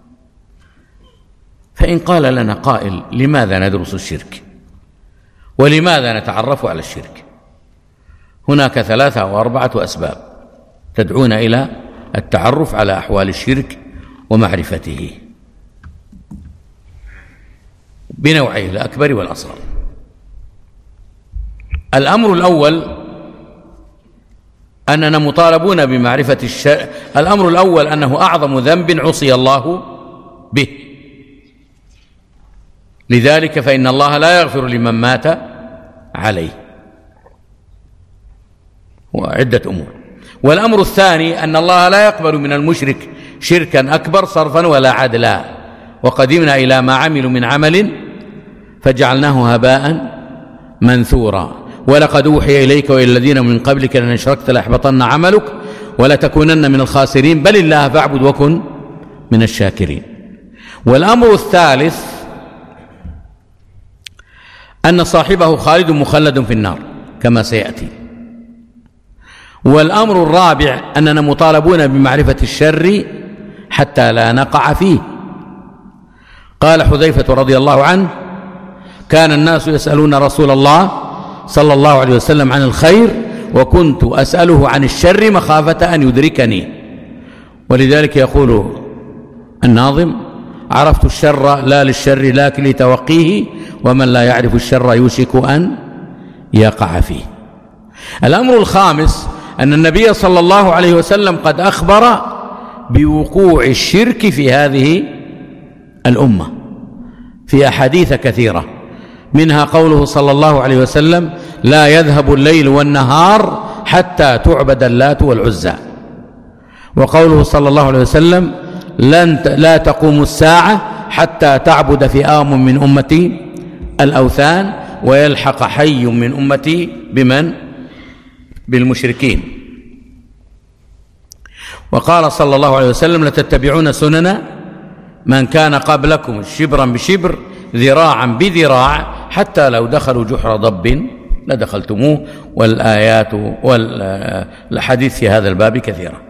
Speaker 2: فإن قال لنا قائل: لماذا ندرس الشرك؟ ولماذا نتعرف على الشرك؟ هناك 3 أو 4 أسباب تدعونا إلى التعرف على أحوال الشرك ومعرفته بنوعيه الأكبر والأصغر. الأمر الأول أننا مطالبون بمعرفة الأمر الأول أنه أعظم ذنب عصي الله به، لذلك فإن الله لا يغفر لمن مات عليه، وعدة أمور. والأمر الثاني أن الله لا يقبل من المشرك شركا أكبر صرفا ولا عدلا، وقدمنا إلى ما عملوا من عمل فجعلناه هباء منثورا. ولقد أوحي إليك وإلى الذين من قبلك لئن أشركت ليحبطن عملك ولتكونن من الخاسرين بل الله فاعبد وكن من الشاكرين. والأمر الثالث أن صاحبه خالد مخلد في النار كما سيأتي. والأمر الرابع أننا مطالبون بمعرفة الشر حتى لا نقع فيه. قال حذيفة رضي الله عنه: كان الناس يسألون رسول الله صلى الله عليه وسلم عن الخير وكنت أسأله عن الشر مخافة أن يدركني. ولذلك يقول الناظم: عرفت الشر لا للشر لكن لتوقيه ومن لا يعرف الشر يوشك أن يقع فيه. الأمر الخامس أن النبي صلى الله عليه وسلم قد أخبر بوقوع الشرك في هذه الأمة في أحاديث كثيرة، منها قوله صلى الله عليه وسلم: لا يذهب الليل والنهار حتى تعبد اللات والعزى. وقوله صلى الله عليه وسلم: لا تقوم الساعة حتى تعبد فئام من أمتي الأوثان ويلحق حي من أمتي بمن؟ بالمشركين. وقال صلى الله عليه وسلم: لتتبعون سنن من كان قبلكم شبرا بشبر ذراعا بذراع حتى لو دخلوا جحر ضب لدخلتموه. والآيات والحديث في هذا الباب كثيرة.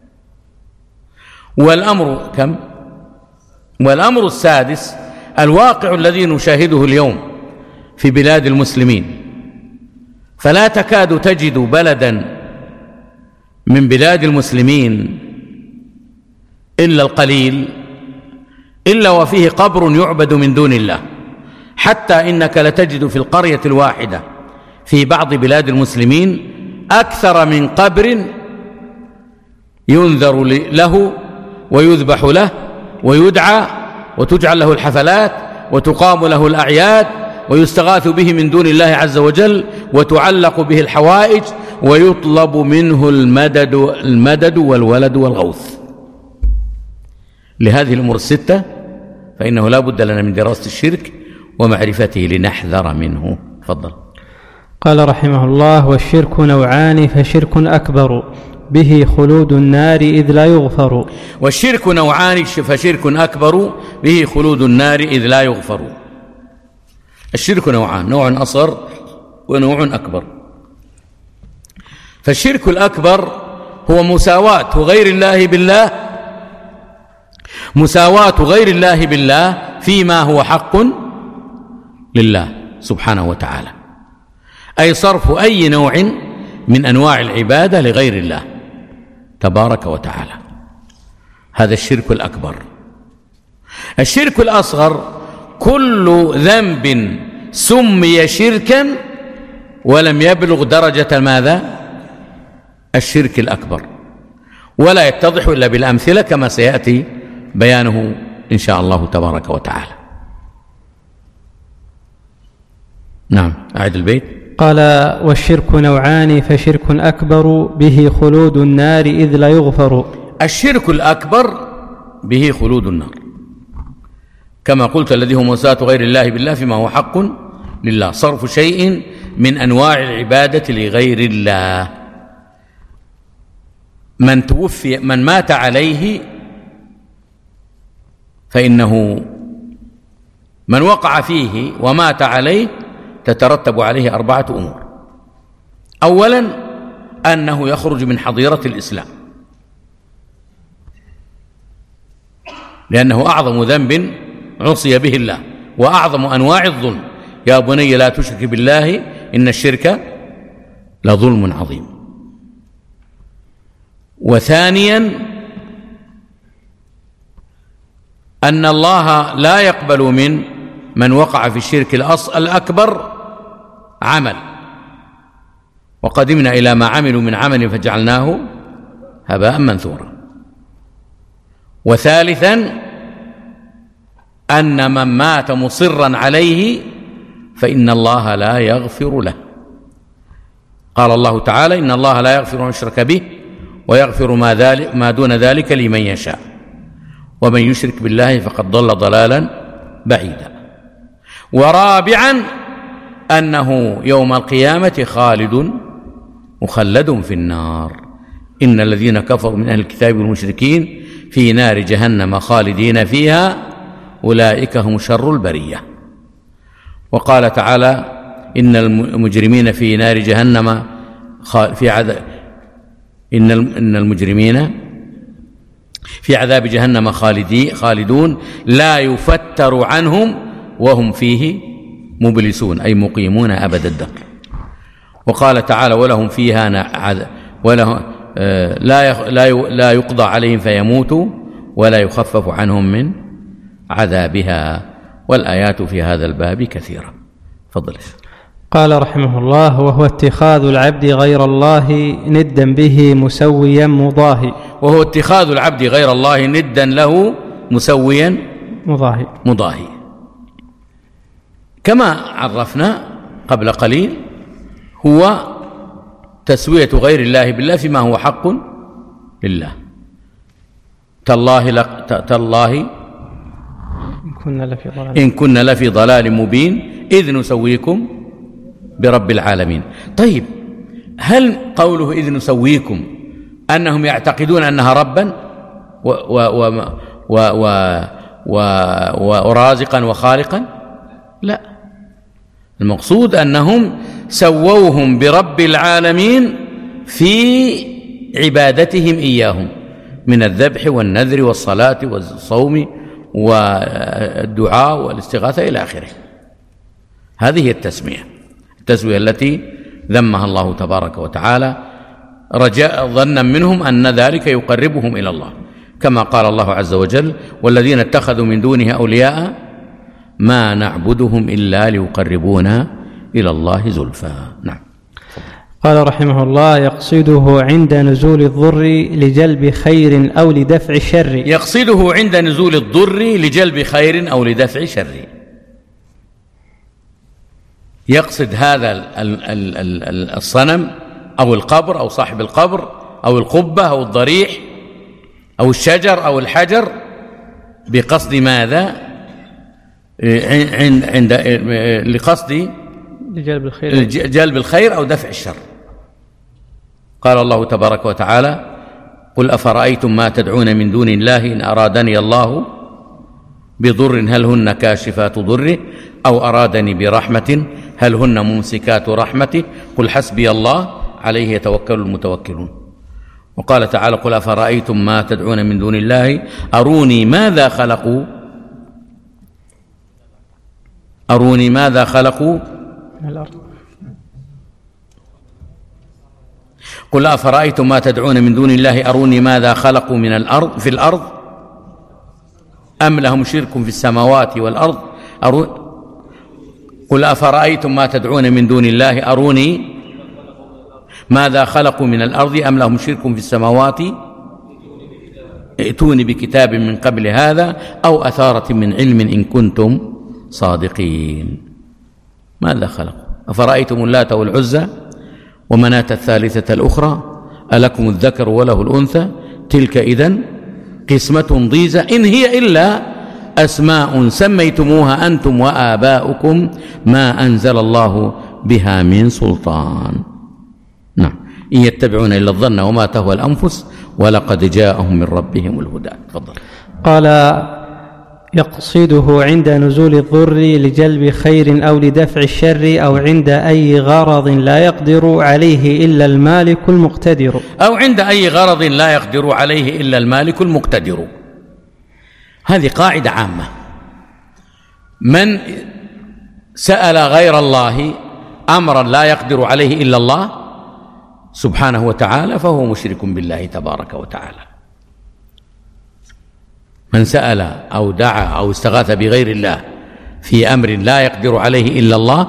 Speaker 2: والأمر كم؟ والأمر السادس الواقع الذي نشاهده اليوم في بلاد المسلمين، فلا تكاد تجد بلدا من بلاد المسلمين إلا القليل إلا وفيه قبر يعبد من دون الله، حتى إنك لتجد في القرية الواحدة في بعض بلاد المسلمين أكثر من قبر ينذر له ويذبح له ويدعى وتجعل له الحفلات وتقام له الأعياد ويستغاث به من دون الله عز وجل وتعلق به الحوائج ويطلب منه المدد والولد والغوث. لهذه الأمور الستة فإنه لا بد لنا من دراسة الشرك ومعرفته لنحذر منه. تفضل.
Speaker 1: قال رحمه الله: والشرك نوعان، فشرك أكبر به خلود النار إذ لا يغفر.
Speaker 2: والشرك نوعان، فشرك أكبر به خلود النار إذ لا يغفر. الشرك نوعان: نوع أصغر ونوع أكبر. فالشرك الأكبر هو مساواة غير الله بالله فيما هو حق لله، سبحانه وتعالى، أي صرف أي نوع من أنواع العبادة لغير الله تبارك وتعالى. هذا الشرك الأكبر. الشرك الأصغر كل ذنب سمي شركا ولم يبلغ درجة ماذا؟ الشرك الأكبر، ولا يتضح إلا بالأمثلة كما سيأتي بيانه إن شاء الله تبارك وتعالى. نعم، أعد البيت.
Speaker 1: قال: والشرك نوعان، فشرك أكبر به خلود النار إذ لا يغفر.
Speaker 2: الشرك الأكبر به خلود النار، كما قلت الذي هو مساواة غير الله بالله فيما هو حق لله، صرف شيء من أنواع العبادة لغير الله. من توفي، من مات عليه فإنه من وقع فيه ومات عليه تترتب عليه 4 أمور. أولا أنه يخرج من حظيرة الإسلام، لأنه أعظم ذنب عصي به الله وأعظم أنواع الظلم. يا بني لا تشرك بالله إن الشرك لظلم عظيم. وثانيا أن الله لا يقبل من وقع في الشرك الأكبر عمل، وقدمنا إلى ما عملوا من عمل فجعلناه هباء منثورا. وثالثا أن من مات مصرا عليه فإن الله لا يغفر له. قال الله تعالى: إن الله لا يغفر أن يشرك به ويغفر ما دون ذلك لمن يشاء ومن يشرك بالله فقد ضل ضلالا بعيدا. ورابعا أنه يوم القيامة خالد مخلد في النار. إن الذين كفروا من أهل الكتاب والمشركين في نار جهنم خالدين فيها أولئك هم شر البرية. وقال تعالى: إن المجرمين في نار جهنم إن المجرمين في عذاب جهنم خالدون لا يفتر عنهم وهم فيه مبلسون، أي مقيمون أبد الدهر. وقال تعالى: ولهم فيها لا يقضى عليهم فيموتوا ولا يخفف عنهم من عذابها. والآيات في هذا الباب كثيرة. فضل.
Speaker 1: قال رحمه الله: وهو اتخاذ العبد غير الله ندا به مسويا مضاهي.
Speaker 2: وهو اتخاذ العبد غير الله ندا له مسويا مضاهي، كما عرفنا قبل قليل، هو تسوية غير الله بالله فيما هو حق لله. تالله إن كنا لفي ضلال مبين إذ نسويكم برب العالمين. طيب، هل قوله إذ نسويكم أنهم يعتقدون أنها ربا ورازقا وخالقا؟ لا، المقصود أنهم سووهم برب العالمين في عبادتهم إياهم من الذبح والنذر والصلاة والصوم والدعاء والاستغاثة إلى آخره. هذه التسمية التي ذمها الله تبارك وتعالى رجاء ظنا منهم أن ذلك يقربهم إلى الله، كما قال الله عز وجل: والذين اتخذوا من دونه أولياء ما نعبدهم إلا ليقربونا إلى الله زلفى. نعم.
Speaker 1: قال رحمه الله: يقصده عند نزول الضر لجلب خير أو لدفع شر.
Speaker 2: يقصده عند نزول الضر لجلب خير أو لدفع شر. يقصد هذا الصنم أو القبر أو صاحب القبر أو القبة أو الضريح أو الشجر أو الحجر بقصد ماذا؟ لقصد جلب الخير أو دفع الشر. قال الله تبارك وتعالى: قل أفرأيتم ما تدعون من دون الله إن أرادني الله بضر هل هن كاشفات ضره أو أرادني برحمة هل هن ممسكات رحمته قل حسبي الله عليه يتوكل المتوكلون. وقال تعالى: قل أفرأيتم ما تدعون من دون الله أروني ماذا خلقوا
Speaker 1: من الأرض.
Speaker 2: قل أفرأيتم ما تدعون من دون الله أروني ماذا خلقوا من الأرض في الأرض أم لهم شرك في السماوات والأرض قل أفرأيتم ما تدعون من دون الله أروني ماذا خلقوا من الأرض أم لهم شرك في السماوات ائتوني بكتاب من قبل هذا أو أثارة من علم إن كنتم صادقين. ماذا خلقوا؟ أفرأيتم اللات والعزى ومناة الثالثة الأخرى ألكم الذكر وله الأنثى تلك إذن قسمة ضيزى إن هي إلا أسماء سميتموها أنتم وآباؤكم ما أنزل الله بها من سلطان. نعم إن يتبعون إلا الظن وما تهوى الأنفس ولقد جاءهم من ربهم الهدى. تفضل.
Speaker 1: قال يقصده عند نزول الضر لجلب خير أو لدفع الشر أو عند أي غرض لا يقدر عليه إلا المالك المقتدر.
Speaker 2: أو عند أي غرض لا يقدر عليه إلا المالك المقتدر. هذه قاعدة عامة. من سأل غير الله أمرا لا يقدر عليه إلا الله سبحانه وتعالى فهو مشرك بالله تبارك وتعالى. من سأل أو دعا أو استغاث بغير الله في أمر لا يقدر عليه إلا الله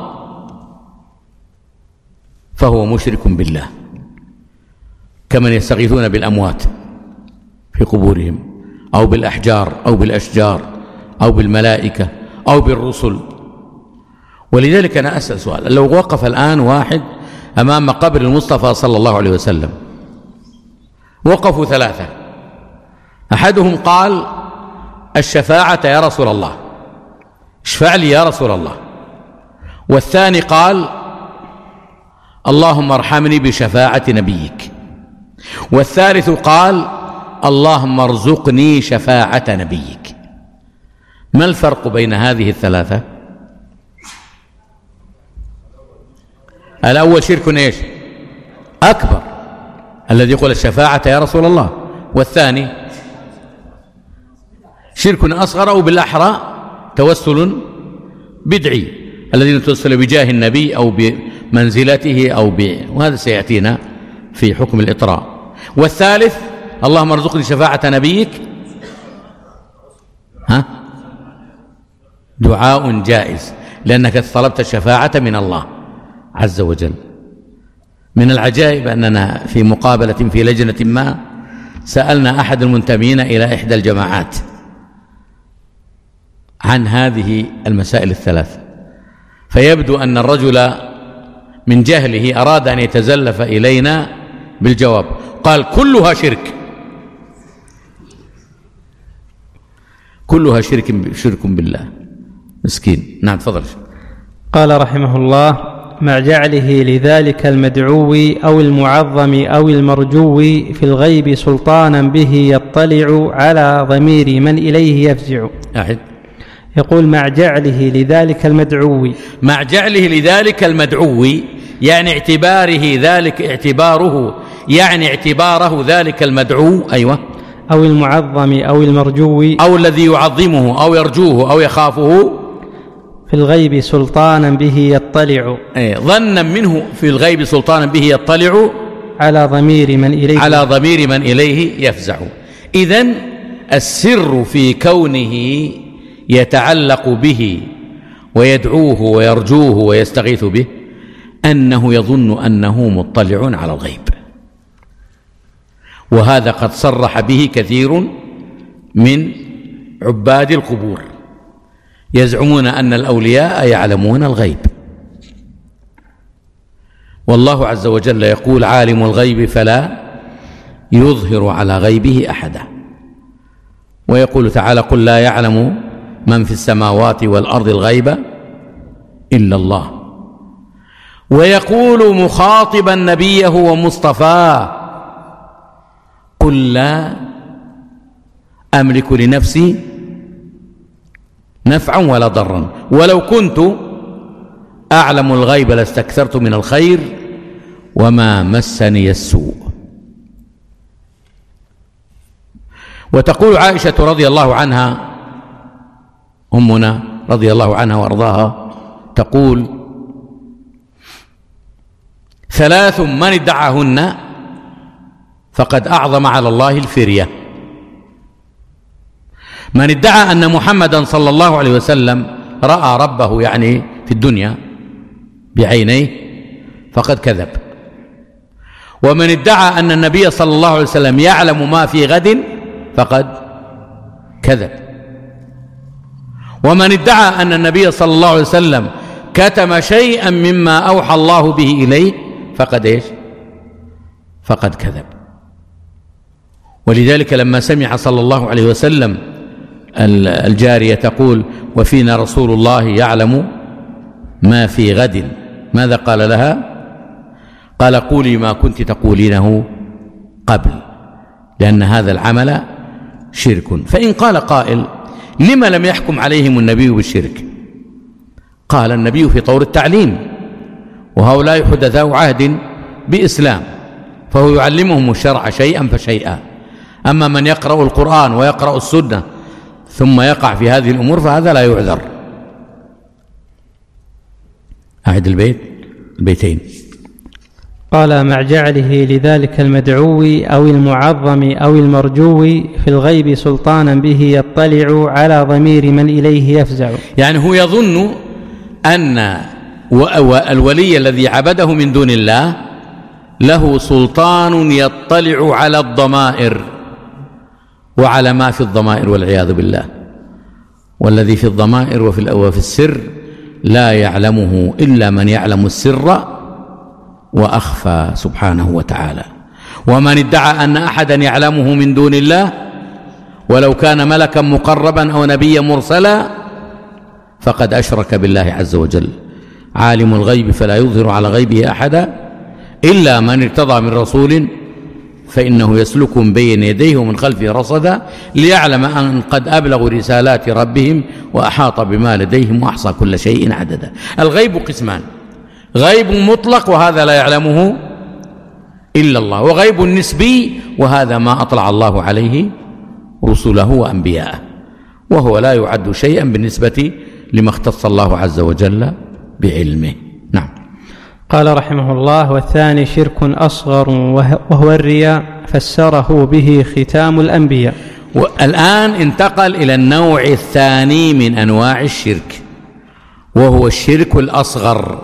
Speaker 2: فهو مشرك بالله، كمن يستغيثون بالأموات في قبورهم أو بالأحجار أو بالأشجار أو بالملائكة أو بالرسل. ولذلك أنا أسأل سؤال: لو وقف الآن واحد أمام قبر المصطفى صلى الله عليه وسلم، وقفوا ثلاثة، أحدهم قال: الشفاعة يا رسول الله، اشفع لي يا رسول الله. والثاني قال: اللهم ارحمني بشفاعة نبيك. والثالث قال: اللهم ارزقني شفاعة نبيك. ما الفرق بين هذه الثلاثة؟ الأول شرك ايش؟ أكبر، الذي يقول الشفاعة يا رسول الله. والثاني شرك أصغر أو بالأحرى توسل بدعي، الذين توسل بجاه النبي أو بمنزلته وهذا سيأتينا في حكم الإطراء. والثالث: اللهم ارزقني شفاعة نبيك، دعاء جائز لأنك طلبت الشفاعة من الله عز وجل. من العجائب أننا في مقابلة في لجنة ما سألنا أحد المنتمين إلى إحدى الجماعات عن هذه المسائل الثلاث، فيبدو أن الرجل من جهله أراد أن يتزلف إلينا بالجواب، قال: كلها شرك، كلها شرك بالله. مسكين. نعم تفضل.
Speaker 1: قال رحمه الله: مع جعله لذلك المدعو أو المعظم أو المرجو في الغيب سلطانا به يطلع على ضمير من إليه يفزع.
Speaker 2: أحد
Speaker 1: يقول: مع جعله لذلك المدعو،
Speaker 2: مع جعله لذلك المدعو يعني يعني اعتباره ذلك المدعو. أيوة.
Speaker 1: أو المعظم أو المرجو،
Speaker 2: أو الذي يعظمه أو يرجوه أو يخافه
Speaker 1: في الغيب سلطانا به يطلع،
Speaker 2: ظنا منه في الغيب سلطانا به يطلع
Speaker 1: على ضمير من إليه
Speaker 2: يفزع. إذن السر في كونه يتعلق به ويدعوه ويرجوه ويستغيث به أنه يظن أنه مطلع على الغيب، وهذا قد صرح به كثير من عباد القبور، يزعمون أن الأولياء يعلمون الغيب، والله عز وجل يقول: عالم الغيب فلا يظهر على غيبه أحدا. ويقول تعالى: قل لا يعلم من في السماوات والأرض الغيب إلا الله. ويقول مخاطبا نبيه ومصطفاه: قل لا أملك لنفسي نفعا ولا ضرا ولو كنت أعلم الغيب لاستكثرت من الخير وما مسني السوء. وتقول عائشة رضي الله عنها، أمنا رضي الله عنها وأرضاها، تقول: 3 من ادعاهن فقد أعظم على الله الفرية. من ادعى أن محمدا صلى الله عليه وسلم رأى ربه يعني في الدنيا بعينيه فقد كذب. ومن ادعى أن النبي صلى الله عليه وسلم يعلم ما في غد فقد كذب. ومن ادعى أن النبي صلى الله عليه وسلم كتم شيئا مما أوحى الله به إليه فقد إيش؟ فقد كذب. ولذلك لما سمع صلى الله عليه وسلم الجارية تقول وفينا رسول الله يعلم ما في غد، ماذا قال لها؟ قال قولي ما كنت تقولينه قبل، لأن هذا العمل شرك. فإن قال قائل لما لم يحكم عليهم النبي بالشرك؟ قال النبي في طور التعليم، وهؤلاء حدثاء عهد بإسلام، فهو يعلمهم الشرع شيئا فشيئا. أما من يقرأ القرآن ويقرأ السنة ثم يقع في هذه الأمور فهذا لا يعذر. أعد البيتين.
Speaker 1: قال مع جعله لذلك المدعو أو المعظم أو المرجو في الغيب سلطانا به يطلع على ضمير من إليه يفزع.
Speaker 2: يعني هو يظن أن الولي الذي عبده من دون الله له سلطان يطلع على الضمائر وعلى ما في الضمائر والعياذ بالله، والذي في الضمائر وفي السر لا يعلمه إلا من يعلم السر وأخفى سبحانه وتعالى. ومن ادعى أن أحدا يعلمه من دون الله ولو كان ملكا مقربا أو نبيا مرسلا فقد أشرك بالله عز وجل. عالم الغيب فلا يظهر على غيبه أحدا إلا من ارتضى من رسول فإنه يسلك من بين يديه ومن خلفه رصدا ليعلم أن قد أبلغوا رسالات ربهم وأحاط بما لديهم وأحصى كل شيء عددا. الغيب قسمان: غيب مطلق وهذا لا يعلمه إلا الله، وغيب نسبي وهذا ما أطلع الله عليه رسله وأنبياءه، وهو لا يعد شيئا بالنسبة لما اختص الله عز وجل بعلمه. نعم.
Speaker 1: قال رحمه الله: والثاني شرك أصغر وهو الرياء فسره به ختام الأنبياء.
Speaker 2: والآن انتقل إلى النوع الثاني من أنواع الشرك وهو الشرك الأصغر.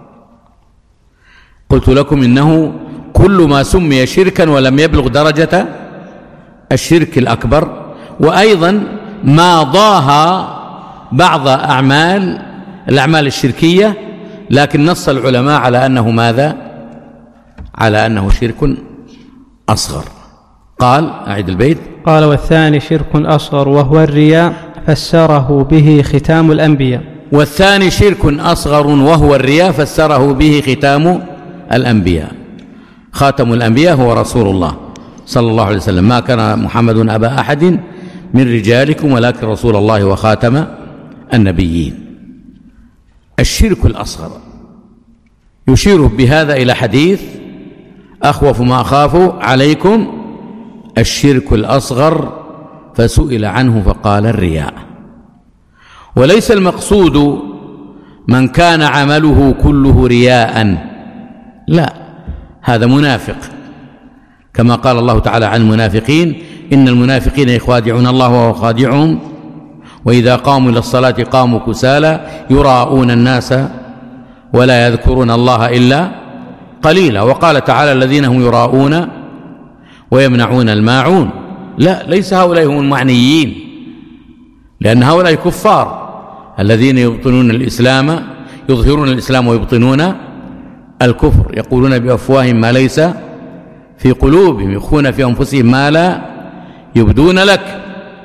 Speaker 2: قلت لكم إنه كل ما سمي شركا ولم يبلغ درجة الشرك الأكبر، وأيضا ما ضاها بعض الأعمال الشركية، لكن نص العلماء على أنه ماذا؟ على أنه شرك أصغر. قال: أعد البيت.
Speaker 1: قال: والثاني شرك أصغر وهو الرياء فسره به ختام الأنبياء.
Speaker 2: والثاني شرك أصغر وهو الرياء فسره به ختام الأنبياء. خاتم الأنبياء هو رسول الله صلى الله عليه وسلم: ما كان محمد أبا أحد من رجالكم ولكن رسول الله وخاتم النبيين. الشرك الأصغر يشير بهذا إلى حديث: أخوف ما أخاف عليكم الشرك الأصغر، فسئل عنه فقال: الرياء. وليس المقصود من كان عمله كله رياء، لا، هذا منافق، كما قال الله تعالى عن المنافقين: إن المنافقين يخادعون الله وهو خادعهم وإذا قاموا إلى الصلاة قاموا كسالى يراءون الناس ولا يذكرون الله إلا قليلا. وقال تعالى: الذين هم يراءون ويمنعون الماعون. لا، ليس هؤلاء هم المعنيين، لأن هؤلاء كفار الذين يبطنون الإسلام، يظهرون الإسلام ويبطنون الكفر، يقولون بأفواههم ما ليس في قلوبهم، يخفون في أنفسهم ما لا يبدون لك.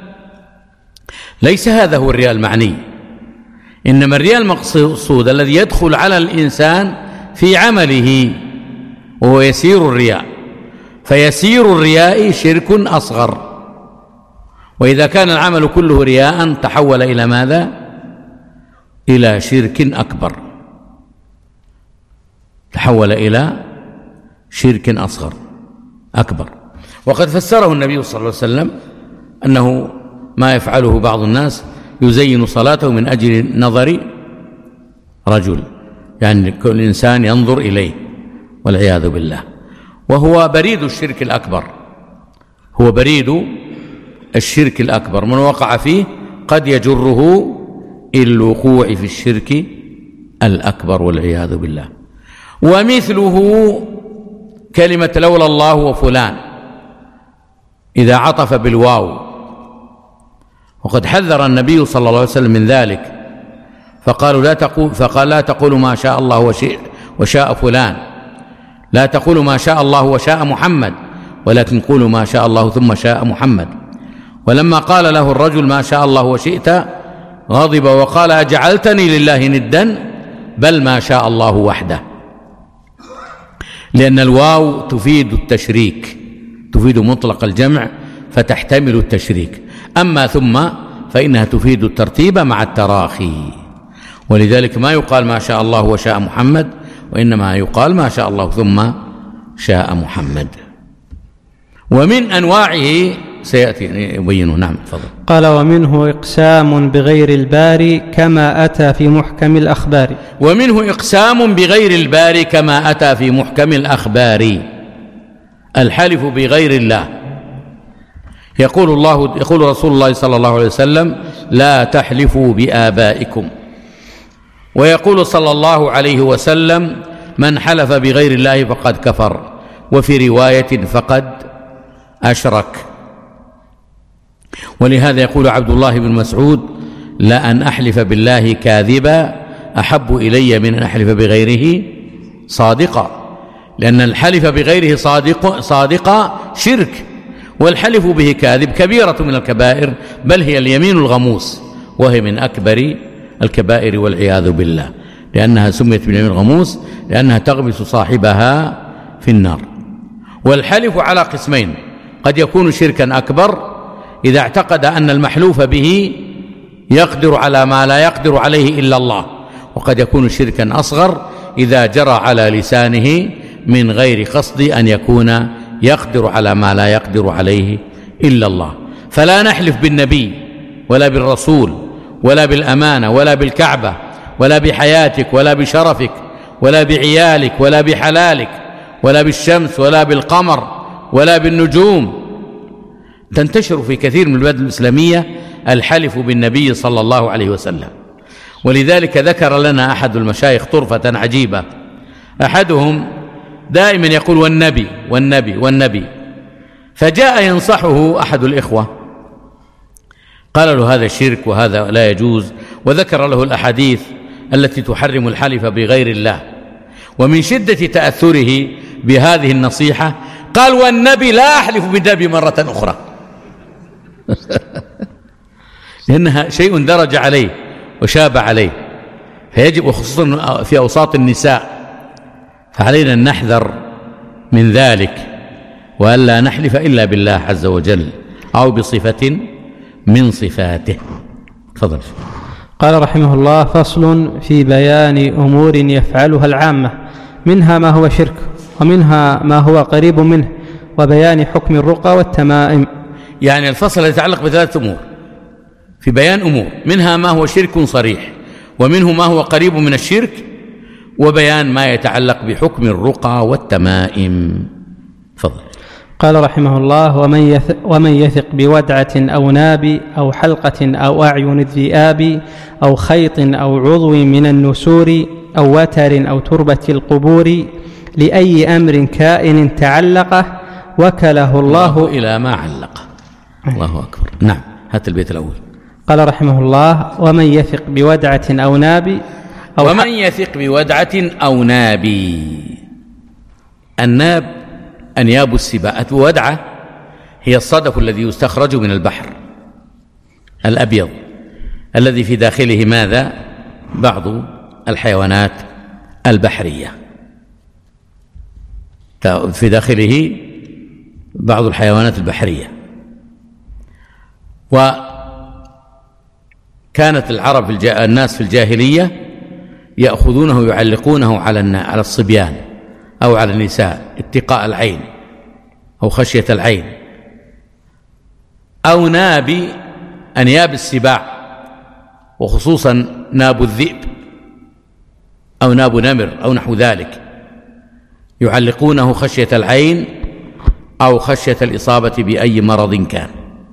Speaker 2: ليس هذا هو الرياء المعني، إنما الرياء المقصود الذي يدخل على الإنسان في عمله وهو يسير الرياء، فيسير الرياء شرك أصغر. وإذا كان العمل كله رياء تحول إلى ماذا؟ إلى شرك أكبر، تحول إلى شرك أصغر أكبر. وقد فسره النبي صلى الله عليه وسلم أنه ما يفعله بعض الناس يزين صلاته من أجل نظر رجل، يعني كل إنسان ينظر إليه والعياذ بالله، وهو بريد الشرك الأكبر، هو بريد الشرك الأكبر، من وقع فيه قد يجره إلى الوقوع في الشرك الأكبر والعياذ بالله. ومثله كلمة لولا الله وفلان إذا عطف بالواو، وقد حذر النبي صلى الله عليه وسلم من ذلك، فقال لا تقولوا ما شاء الله وشاء فلان، لا تقولوا ما شاء الله وشاء محمد، ولكن قولوا ما شاء الله ثم شاء محمد. ولما قال له الرجل ما شاء الله وشئت غضب وقال أجعلتني لله ندا، بل ما شاء الله وحده، لأن الواو تفيد التشريك، تفيد مطلق الجمع فتحتمل التشريك، أما ثم فإنها تفيد الترتيب مع التراخي، ولذلك ما يقال ما شاء الله وشاء محمد، وإنما يقال ما شاء الله ثم شاء محمد. ومن أنواعه سيأتي يبينه. نعم تفضل.
Speaker 1: قال ومنه إقسام بغير الباري كما أتى في محكم الأخبار.
Speaker 2: ومنه إقسام بغير الباري كما أتى في محكم الأخبار، الحلف بغير الله. يقول رسول الله صلى الله عليه وسلم لا تحلفوا بآبائكم، ويقول صلى الله عليه وسلم من حلف بغير الله فقد كفر، وفي رواية فقد أشرك. ولهذا يقول عبد الله بن مسعود لأن أحلف بالله كاذبا أحب إلي من أن أحلف بغيره صادقا، لأن الحلف بغيره صادقا شرك، والحلف به كاذب كبيرة من الكبائر، بل هي اليمين الغموس، وهي من أكبر الكبائر والعياذ بالله، لأنها سميت باليمين الغموس لأنها تغمس صاحبها في النار. والحلف على قسمين، قد يكون شركا أكبر إذا اعتقد أن المحلوف به يقدر على ما لا يقدر عليه إلا الله، وقد يكون شركا أصغر إذا جرى على لسانه من غير قصد أن يكون يقدر على ما لا يقدر عليه إلا الله. فلا نحلف بالنبي ولا بالرسول ولا بالأمانة ولا بالكعبة ولا بحياتك ولا بشرفك ولا بعيالك ولا بحلالك ولا بالشمس ولا بالقمر ولا بالنجوم. تنتشر في كثير من البلاد الإسلامية الحلف بالنبي صلى الله عليه وسلم، ولذلك ذكر لنا أحد المشايخ طرفة عجيبة، أحدهم دائما يقول والنبي والنبي والنبي، فجاء ينصحه أحد الإخوة قال له هذا شرك وهذا لا يجوز، وذكر له الأحاديث التي تحرم الحلف بغير الله، ومن شدة تأثره بهذه النصيحة قال والنبي لا أحلف بالنبي مرة أخرى لأنها شيء درج عليه وشاب عليه، فيجب وخصوصا في أوساط النساء، فعلينا أن نحذر من ذلك، وألا نحلف إلا بالله عز وجل أو بصفة من صفاته. تفضل.
Speaker 1: قال رحمه الله فصل في بيان أمور يفعلها العامة، منها ما هو شرك ومنها ما هو قريب منه، وبيان حكم الرقى والتمائم.
Speaker 2: يعني الفصل يتعلق بثلاث أمور، في بيان أمور منها ما هو شرك صريح، ومنه ما هو قريب من الشرك، وبيان ما يتعلق بحكم الرقى والتمائم. فضل.
Speaker 1: قال رحمه الله ومن يثق بودعة أو ناب أو حلقة أو أعين الذئاب أو خيط أو عضو من النسور أو وتر أو تربة القبور لأي أمر كائن تعلقه وكله الله
Speaker 2: إلى ما علق. الله أكبر. نعم، هات البيت الأول.
Speaker 1: قال رحمه الله ومن يثق بودعة أو ناب
Speaker 2: ومن يثق بودعة أو ناب. الناب أنياب السباع، ودعة هي الصدف الذي يستخرج من البحر الأبيض الذي في داخله ماذا؟ بعض الحيوانات البحرية، في داخله بعض الحيوانات البحرية. وكانت العرب الناس في الجاهلية يأخذونه يعلقونه على الصبيان أو على النساء اتقاء العين أو خشية العين. أو ناب أنياب السباع، وخصوصا ناب الذئب أو ناب نمر أو نحو ذلك، يعلقونه خشية العين أو خشية الإصابة بأي مرض كان،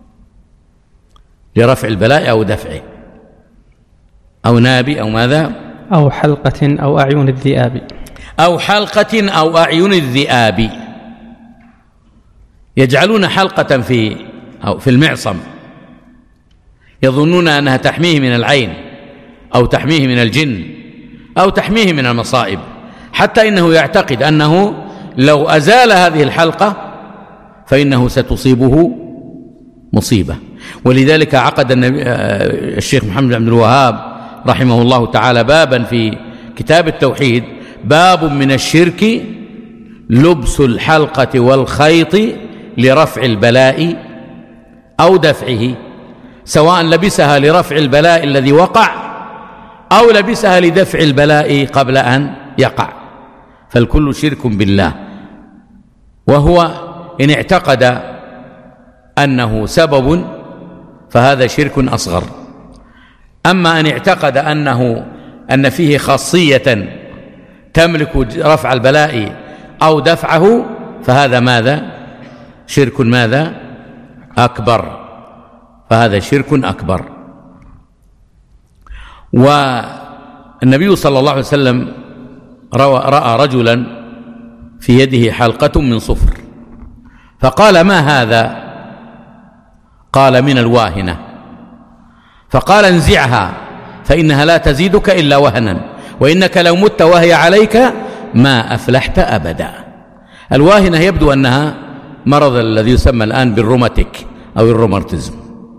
Speaker 2: لرفع البلاء أو دفعه، أو نابي أو ماذا،
Speaker 1: أو حلقة أو أعين الذئاب،
Speaker 2: أو حلقة أو أعين الذئاب. يجعلون حلقة في المعصم، يظنون أنها تحميه من العين أو تحميه من الجن أو تحميه من المصائب، حتى إنه يعتقد أنه لو أزال هذه الحلقة فإنه ستصيبه مصيبة. ولذلك عقد الشيخ محمد بن عبد الوهاب رحمه الله تعالى بابا في كتاب التوحيد، باب من الشرك لبس الحلقة والخيط لرفع البلاء أو دفعه، سواء لبسها لرفع البلاء الذي وقع أو لبسها لدفع البلاء قبل أن يقع، فالكل شرك بالله. وهو إن اعتقد أنه سبب فهذا شرك أصغر، أما أن اعتقد أن فيه خاصية تملك رفع البلاء أو دفعه فهذا ماذا؟ شرك ماذا؟ أكبر، فهذا شرك أكبر. والنبي صلى الله عليه وسلم رأى رجلا في يده حلقة من صفر، فقال: ما هذا؟ قال: من الواهنة. فقال: انزعها فإنها لا تزيدك إلا وهنا، وإنك لو مت وهي عليك ما أفلحت أبدا. الواهنة يبدو أنها مرض الذي يسمى الآن بالروماتيك أو الروماتيزم،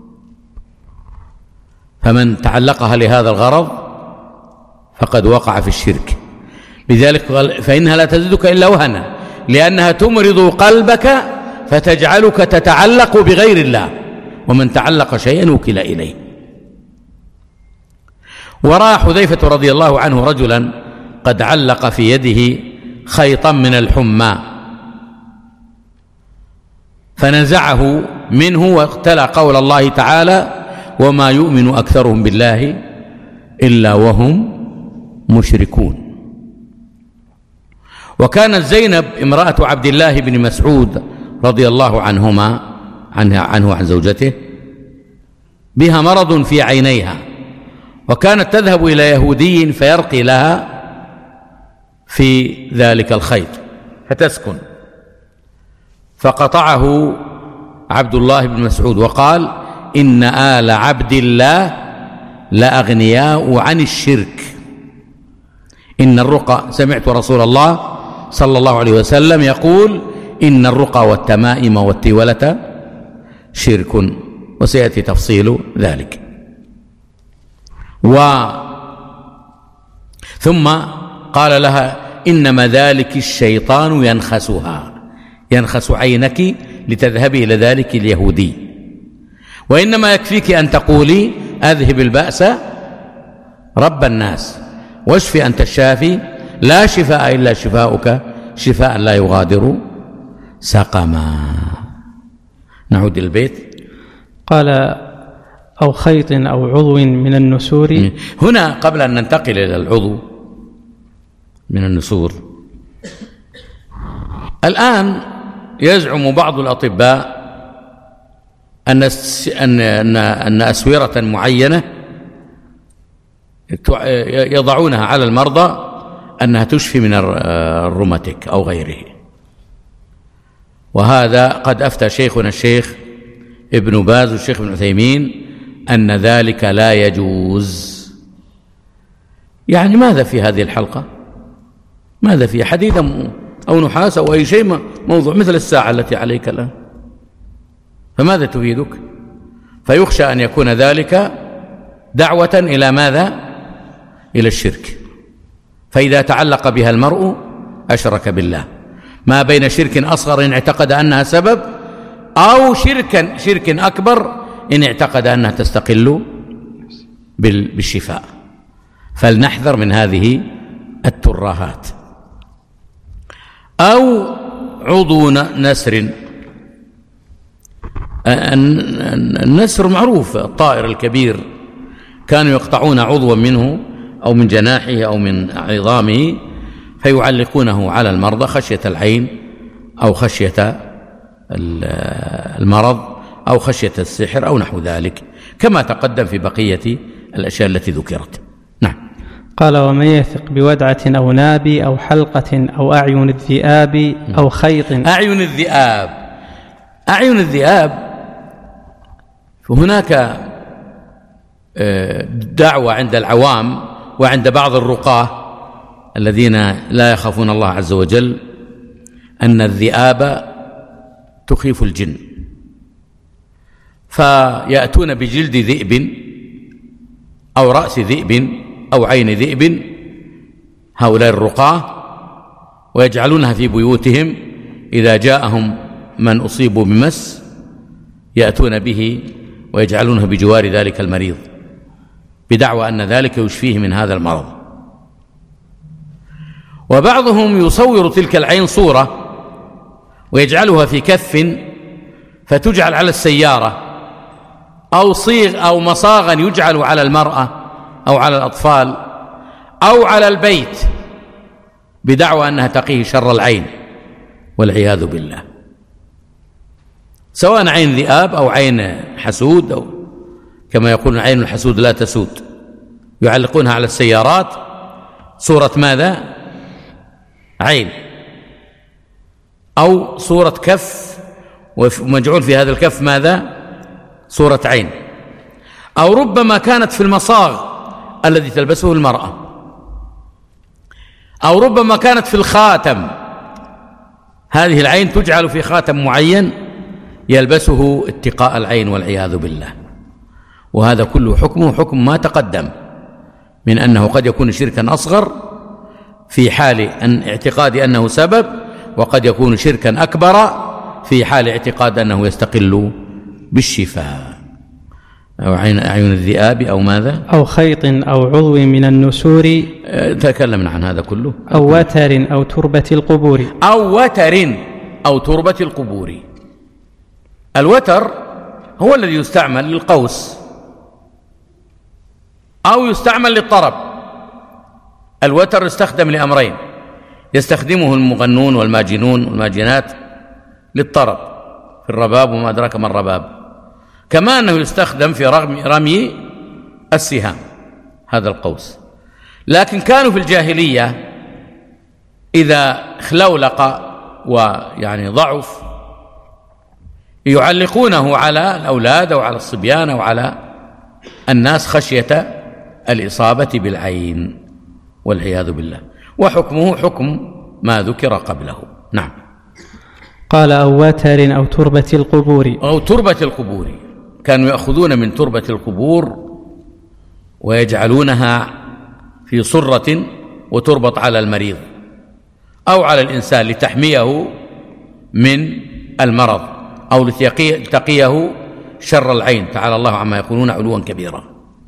Speaker 2: فمن تعلقها لهذا الغرض فقد وقع في الشرك. لذلك قال: فإنها لا تزيدك إلا وهنا، لأنها تمرض قلبك فتجعلك تتعلق بغير الله، ومن تعلق شيئا وكل إليه. ورأى حذيفة رضي الله عنه رجلا قد علق في يده خيطا من الحمى فنزعه منه، واقتلى قول الله تعالى: وما يؤمن أكثرهم بالله إلا وهم مشركون. وكانت زينب امرأة عبد الله بن مسعود رضي الله عنه عن زوجته بها مرض في عينيها، وكانت تذهب إلى يهودي فيرقي لها في ذلك الخيط فتسكن، فقطعه عبد الله بن مسعود وقال: إن آل عبد الله لأغنياء عن الشرك. إن الرقى، سمعت رسول الله صلى الله عليه وسلم يقول: إن الرقى والتمائم والتولة شرك، وسيأتي تفصيل ذلك. ثم قال لها: إنما ذلك الشيطان ينخس عينك لتذهبي إلى ذلك اليهودي، وإنما يكفيك أن تقولي: أذهب البأس رب الناس واشفي أنت الشافي لا شفاء إلا شفاؤك شفاء لا يغادر سقما. نعود البيت.
Speaker 1: قال: أو خيط أو عضو من النسور.
Speaker 2: هنا قبل أن ننتقل إلى العضو من النسور، الآن يزعم بعض الأطباء أن أسورة معينة يضعونها على المرضى أنها تشفي من الروماتيك أو غيره، وهذا قد أفتى شيخنا الشيخ ابن باز والشيخ ابن عثيمين أن ذلك لا يجوز. يعني ماذا في هذه الحلقة؟ ماذا في حديد أو نحاس أو أي شيء موضوع مثل الساعة التي عليك الآن، فماذا تفيدك؟ فيخشى أن يكون ذلك دعوة إلى ماذا؟ إلى الشرك. فإذا تعلق بها المرء أشرك بالله، ما بين شرك أصغر إن اعتقد أنها سبب، أو شرك أكبر إن اعتقد أنها تستقل بالشفاء. فلنحذر من هذه الترهات. أو عضو نسر. النسر معروف، الطائر الكبير كانوا يقطعون عضوا منه أو من جناحه أو من عظامه فيعلقونه على المرضى خشية العين أو خشية المرض أو خشية السحر أو نحو ذلك، كما تقدم في بقية الأشياء التي ذكرت. نعم.
Speaker 1: قال: ومن يثق بودعة أو ناب أو حلقة أو أعين الذئاب أو خيط.
Speaker 2: أعين الذئاب فهناك دعوة عند العوام وعند بعض الرقاة الذين لا يخافون الله عز وجل أن الذئاب تخيف الجن، فيأتون بجلد ذئب أو رأس ذئب أو عين ذئب هؤلاء الرقاة، ويجعلونها في بيوتهم. إذا جاءهم من أصيبوا بمس يأتون به ويجعلونه بجوار ذلك المريض بدعوى أن ذلك يشفيه من هذا المرض. وبعضهم يصور تلك العين صورة ويجعلها في كف فتجعل على السيارة، أو صيغ أو مصاغا يجعل على المرأة أو على الأطفال أو على البيت بدعوى أنها تقيه شر العين، والعياذ بالله، سواء عين ذئاب أو عين حسود، أو كما يقول عين الحسود لا تسود، يعلقونها على السيارات صورة ماذا؟ عين، أو صورة كف ومجعول في هذا الكف ماذا؟ صورة عين، أو ربما كانت في المصاغ الذي تلبسه المرأة، أو ربما كانت في الخاتم، هذه العين تجعل في خاتم معين يلبسه اتقاء العين، والعياذ بالله. وهذا كله حكمه حكم ما تقدم من أنه قد يكون شركا أصغر في حال أن اعتقاد أنه سبب، وقد يكون شركا أكبر في حال اعتقاد أنه يستقل بالشفاء. أو أعين الذئاب أو ماذا؟
Speaker 1: أو خيط أو عضو من النسور،
Speaker 2: تكلمنا عن هذا كله.
Speaker 1: أو وتر أو تربة القبور.
Speaker 2: أو وتر أو تربة القبور. الوتر هو الذي يستعمل للقوس أو يستعمل للطرب. الوتر يستخدم لأمرين: يستخدمه المغنون والماجنون والماجنات للطرب في الرباب وما أدراك ما الرباب، كما أنه يستخدم في رمي السهام، هذا القوس. لكن كانوا في الجاهلية إذا خلولق ويعني ضعف يعلقونه على الأولاد أو على الصبيان أو على الناس خشية الإصابة بالعين، والعياذ بالله. وحكمه حكم ما ذكر قبله. نعم.
Speaker 1: قال: أو وتر أو تربة القبور.
Speaker 2: أو تربة القبور، كانوا يأخذون من تربة القبور ويجعلونها في صرة وتربط على المريض أو على الإنسان لتحميه من المرض أو لتقيه شر العين، تعالى الله عما يقولون علوا كبيرا.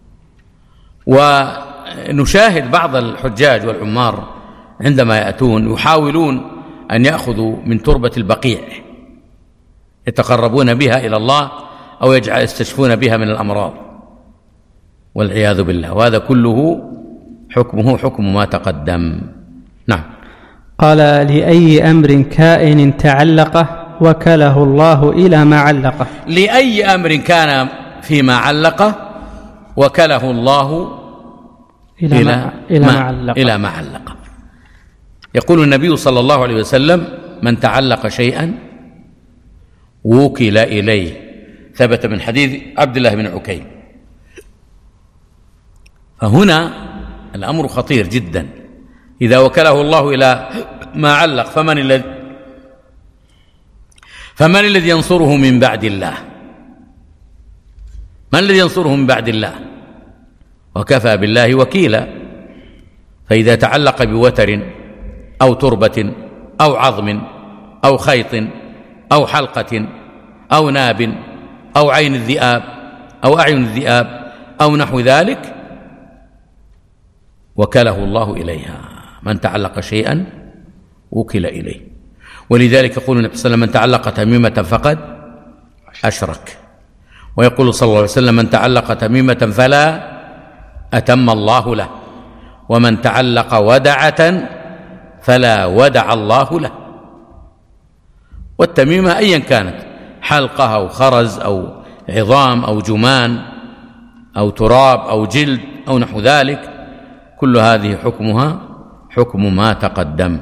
Speaker 2: ونشاهد بعض الحجاج والعمار عندما يأتون يحاولون أن يأخذوا من تربة البقيع يتقربون بها إلى الله أو يستشفون بها من الأمراض، والعياذ بالله. وهذا كله حكمه حكم ما تقدم. نعم.
Speaker 1: قال: لأي أمر كائن تعلقه وكله الله إلى ما علقه.
Speaker 2: لأي أمر كان فيما علقه وكله الله إلى ما علقه. يقول النبي صلى الله عليه وسلم: من تعلق شيئا وكل إليه، ثبت من حديث عبد الله بن عكيم. فهنا الأمر خطير جدا. إذا وكله الله إلى ما علق فمن الذي ينصره من بعد الله؟ من الذي ينصره من بعد الله؟ وكفى بالله وكيلا. فإذا تعلق بوتر أو تربة أو عظم أو خيط أو حلقة أو ناب أو عين الذئاب أو أعين الذئاب أو نحو ذلك وكله الله إليها. من تعلق شيئا وكل إليه. ولذلك يقول النبي صلى الله عليه وسلم: من تعلق تميمة فقد أشرك. ويقول صلى الله عليه وسلم: من تعلق تميمة فلا أتم الله له. ومن تعلق ودعة فلا ودع الله له. والتميمة أيا كانت، حلقة أو خرز أو عظام أو جمان أو تراب أو جلد أو نحو ذلك، كل هذه حكمها حكم ما تقدم،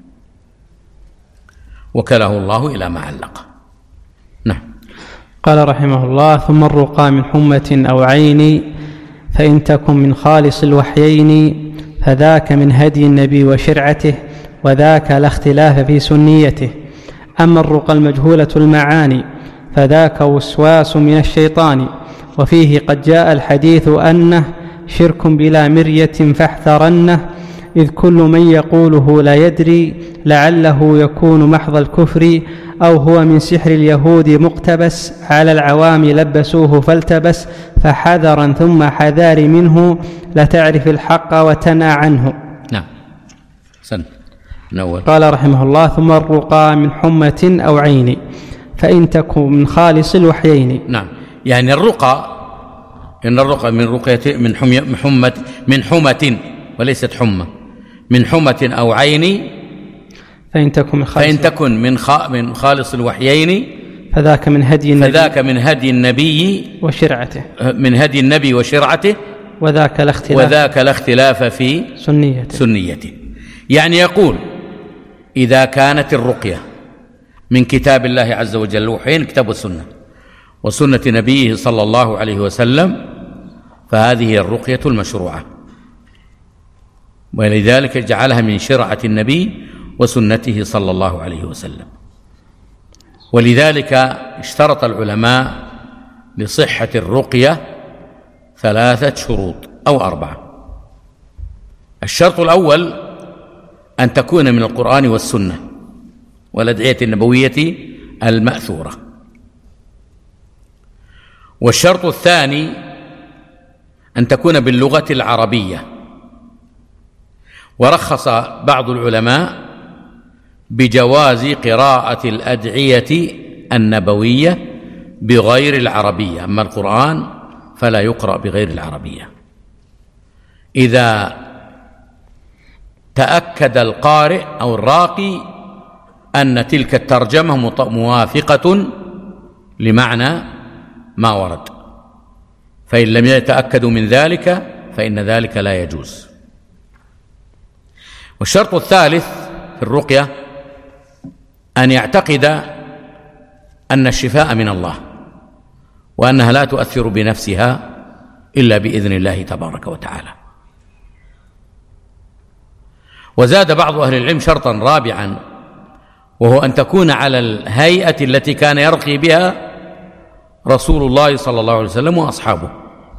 Speaker 2: وكله الله إلى ما علق. نعم.
Speaker 1: قال رحمه الله: ثم الرقى من حمة أو عين، فإن تكن من خالص الوحيين فذاك من هدي النبي وشرعته، وذاك لا اختلاف في سنيته. أما الرقى المجهولة المعاني فذاك وسواس من الشيطان، وفيه قد جاء الحديث أنه شرك بلا مرية فاحذرنه، إذ كل من يقوله لا يدري لعله يكون محض الكفر، أو هو من سحر اليهود مقتبس، على العوام لبسوه فالتبس، فحذرا ثم حذار منه لتعرف الحق وتنأ عنه.
Speaker 2: نعم.
Speaker 1: قال رحمه الله: ثم الرقى من حمة أو عين، فإن تكن من خالص الوحيين.
Speaker 2: نعم، يعني الرقى، إن الرقى من رقية من حمة وليست حمة، من حمة أو عين،
Speaker 1: فإن تكن
Speaker 2: من خالص الوحيين
Speaker 1: فذاك من هدي
Speaker 2: النبي
Speaker 1: وشرعته،
Speaker 2: من هدي النبي وشرعته،
Speaker 1: وذاك لا
Speaker 2: اختلاف في سنيته. يعني يقول: إذا كانت الرقية من كتاب الله عز وجل وحين كتاب السنة وسنة نبيه صلى الله عليه وسلم، فهذه هي الرقية المشروعة، ولذلك جعلها من شرعة النبي وسنته صلى الله عليه وسلم. ولذلك اشترط العلماء لصحة الرقية 3 شروط أو 4. الشرط الأول أن تكون من القرآن والسنة والأدعية النبوية المأثورة. والشرط الثاني أن تكون باللغة العربية، ورخص بعض العلماء بجواز قراءة الأدعية النبوية بغير العربية، أما القرآن فلا يقرأ بغير العربية إذا تأكد القارئ أو الراقي أن تلك الترجمة موافقة لمعنى ما ورد، فإن لم يتأكدوا من ذلك فإن ذلك لا يجوز. والشرط الثالث في الرقية أن يعتقد أن الشفاء من الله، وأنها لا تؤثر بنفسها إلا بإذن الله تبارك وتعالى. وزاد بعض أهل العلم شرطا رابعا، وهو أن تكون على الهيئة التي كان يرقي بها رسول الله صلى الله عليه وسلم وأصحابه،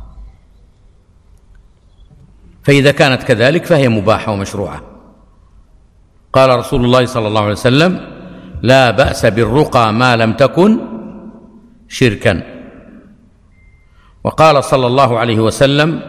Speaker 2: فإذا كانت كذلك فهي مباحة ومشروعة. قال رسول الله صلى الله عليه وسلم: لا بأس بالرقى ما لم تكن شركا. وقال صلى الله عليه وسلم: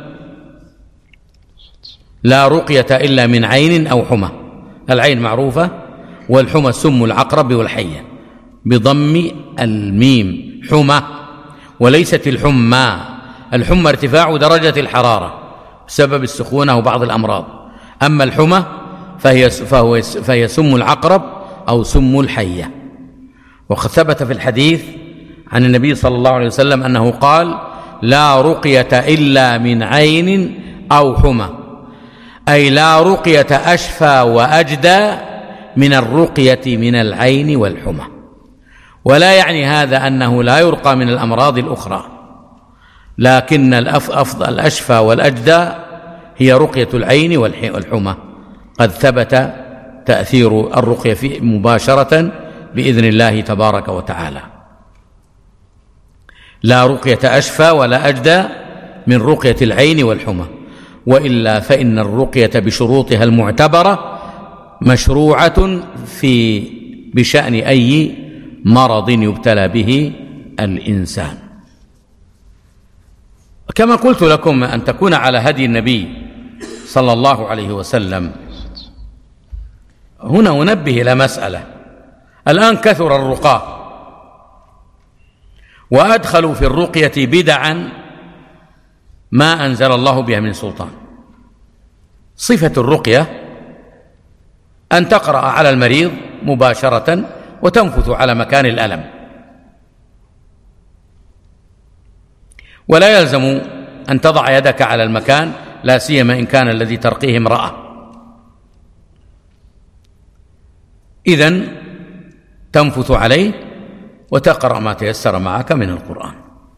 Speaker 2: لا رقية إلا من عين أو حمى. العين معروفة، والحمى سم العقرب والحية بضم الميم، حمى، وليست الحمى. الحمى ارتفاع درجة الحرارة بسبب السخونة وبعض الأمراض، أما الحمى فهي سم العقرب أو سم الحية. وقد ثبت في الحديث عن النبي صلى الله عليه وسلم أنه قال: لا رقية إلا من عين أو حمى، أي لا رقية أشفى وأجدى من الرقية من العين والحمى. ولا يعني هذا أنه لا يرقى من الأمراض الأخرى، لكن الأشفى والأجدى هي رقية العين والحمى. قد ثبت تأثير الرقية فيه مباشرة بإذن الله تبارك وتعالى. لا رقية أشفى ولا أجدى من رقية العين والحمى، وإلا فإن الرقية بشروطها المعتبرة مشروعة بشأن أي مرض يبتلى به الإنسان. كما قلت لكم أن تكون على هدي النبي صلى الله عليه وسلم. هنا أنبه إلى مسألة: الآن كثر الرقاة وأدخلوا في الرقية بدعا ما أنزل الله بها من سلطان. صفة الرقية أن تقرأ على المريض مباشرة وتنفث على مكان الألم، ولا يلزم أن تضع يدك على المكان، لا سيما إن كان الذي ترقيه امرأة. إذن تنفث عليه وتقرأ ما تيسر معك من القرآن.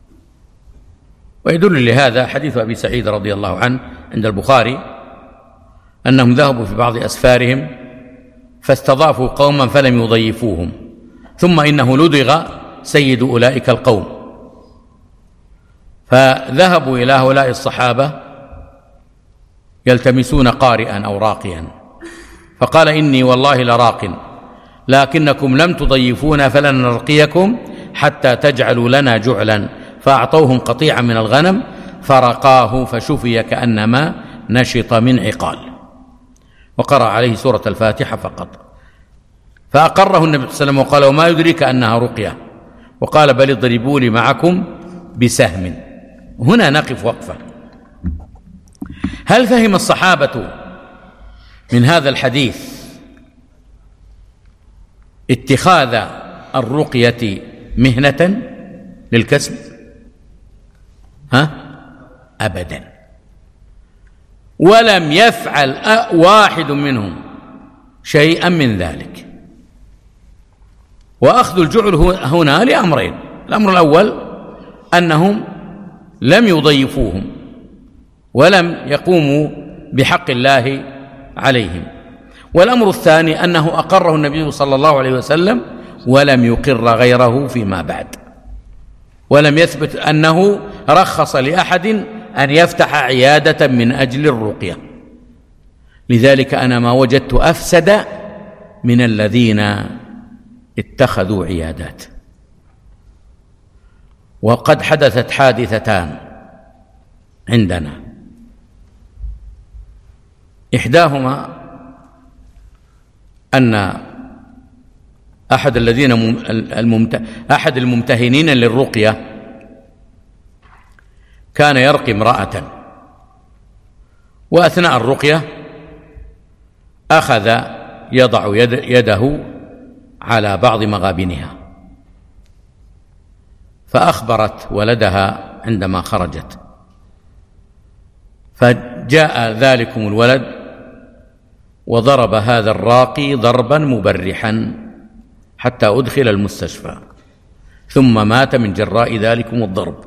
Speaker 2: ويدل لهذا حديث أبي سعيد رضي الله عنه عند البخاري أنهم ذهبوا في بعض أسفارهم فاستضافوا قوما فلم يضيفوهم، ثم إنه لدغ سيد أولئك القوم، فذهبوا إلى هؤلاء الصحابة يلتمسون قارئا أو راقيا، فقال إني والله لراق، لكنكم لم تضيفونا فلن نرقيكم حتى تجعلوا لنا جعلا، فأعطوهم قطيعا من الغنم فرقاه فشفي كأنما نشط من عقال، وقرأ عليه سورة الفاتحة فقط، فأقره النبي صلى الله عليه وسلم وقال وما يدريك أنها رقية، وقال بل اضربوا لي معكم بسهم. هنا نقف وقفة. هل فهم الصحابة من هذا الحديث اتخاذ الرقية مهنة للكسب؟ أبدا، ولم يفعل واحد منهم شيئا من ذلك. وأخذ الجعل هنا لأمرين: الأمر الأول أنهم لم يضيفوهم ولم يقوموا بحق الله عليهم، والأمر الثاني أنه أقره النبي صلى الله عليه وسلم ولم يقر غيره فيما بعد، ولم يثبت أنه رخص لأحد أن يفتح عيادة من أجل الرقية. لذلك أنا ما وجدت أفسد من الذين اتخذوا عيادات. وقد حدثت حادثتان عندنا، إحداهما أن أحد الممتهنين للرقية كان يرقي امرأة، وأثناء الرقية أخذ يضع يده على بعض مغابنها، فأخبرت ولدها عندما خرجت، فجاء ذلكم الولد وضرب هذا الراقي ضربا مبرحا حتى أدخل المستشفى، ثم مات من جراء ذلكم الضرب.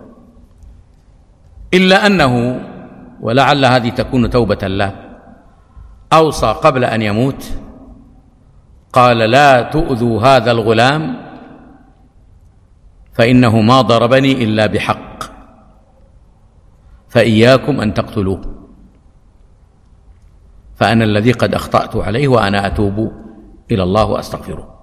Speaker 2: إلا أنه، ولعل هذه تكون توبة له، أوصى قبل أن يموت قال لا تؤذوا هذا الغلام فإنه ما ضربني إلا بحق، فإياكم أن تقتلوه، فأنا الذي قد أخطأت عليه وأنا أتوب إلى الله وأستغفره.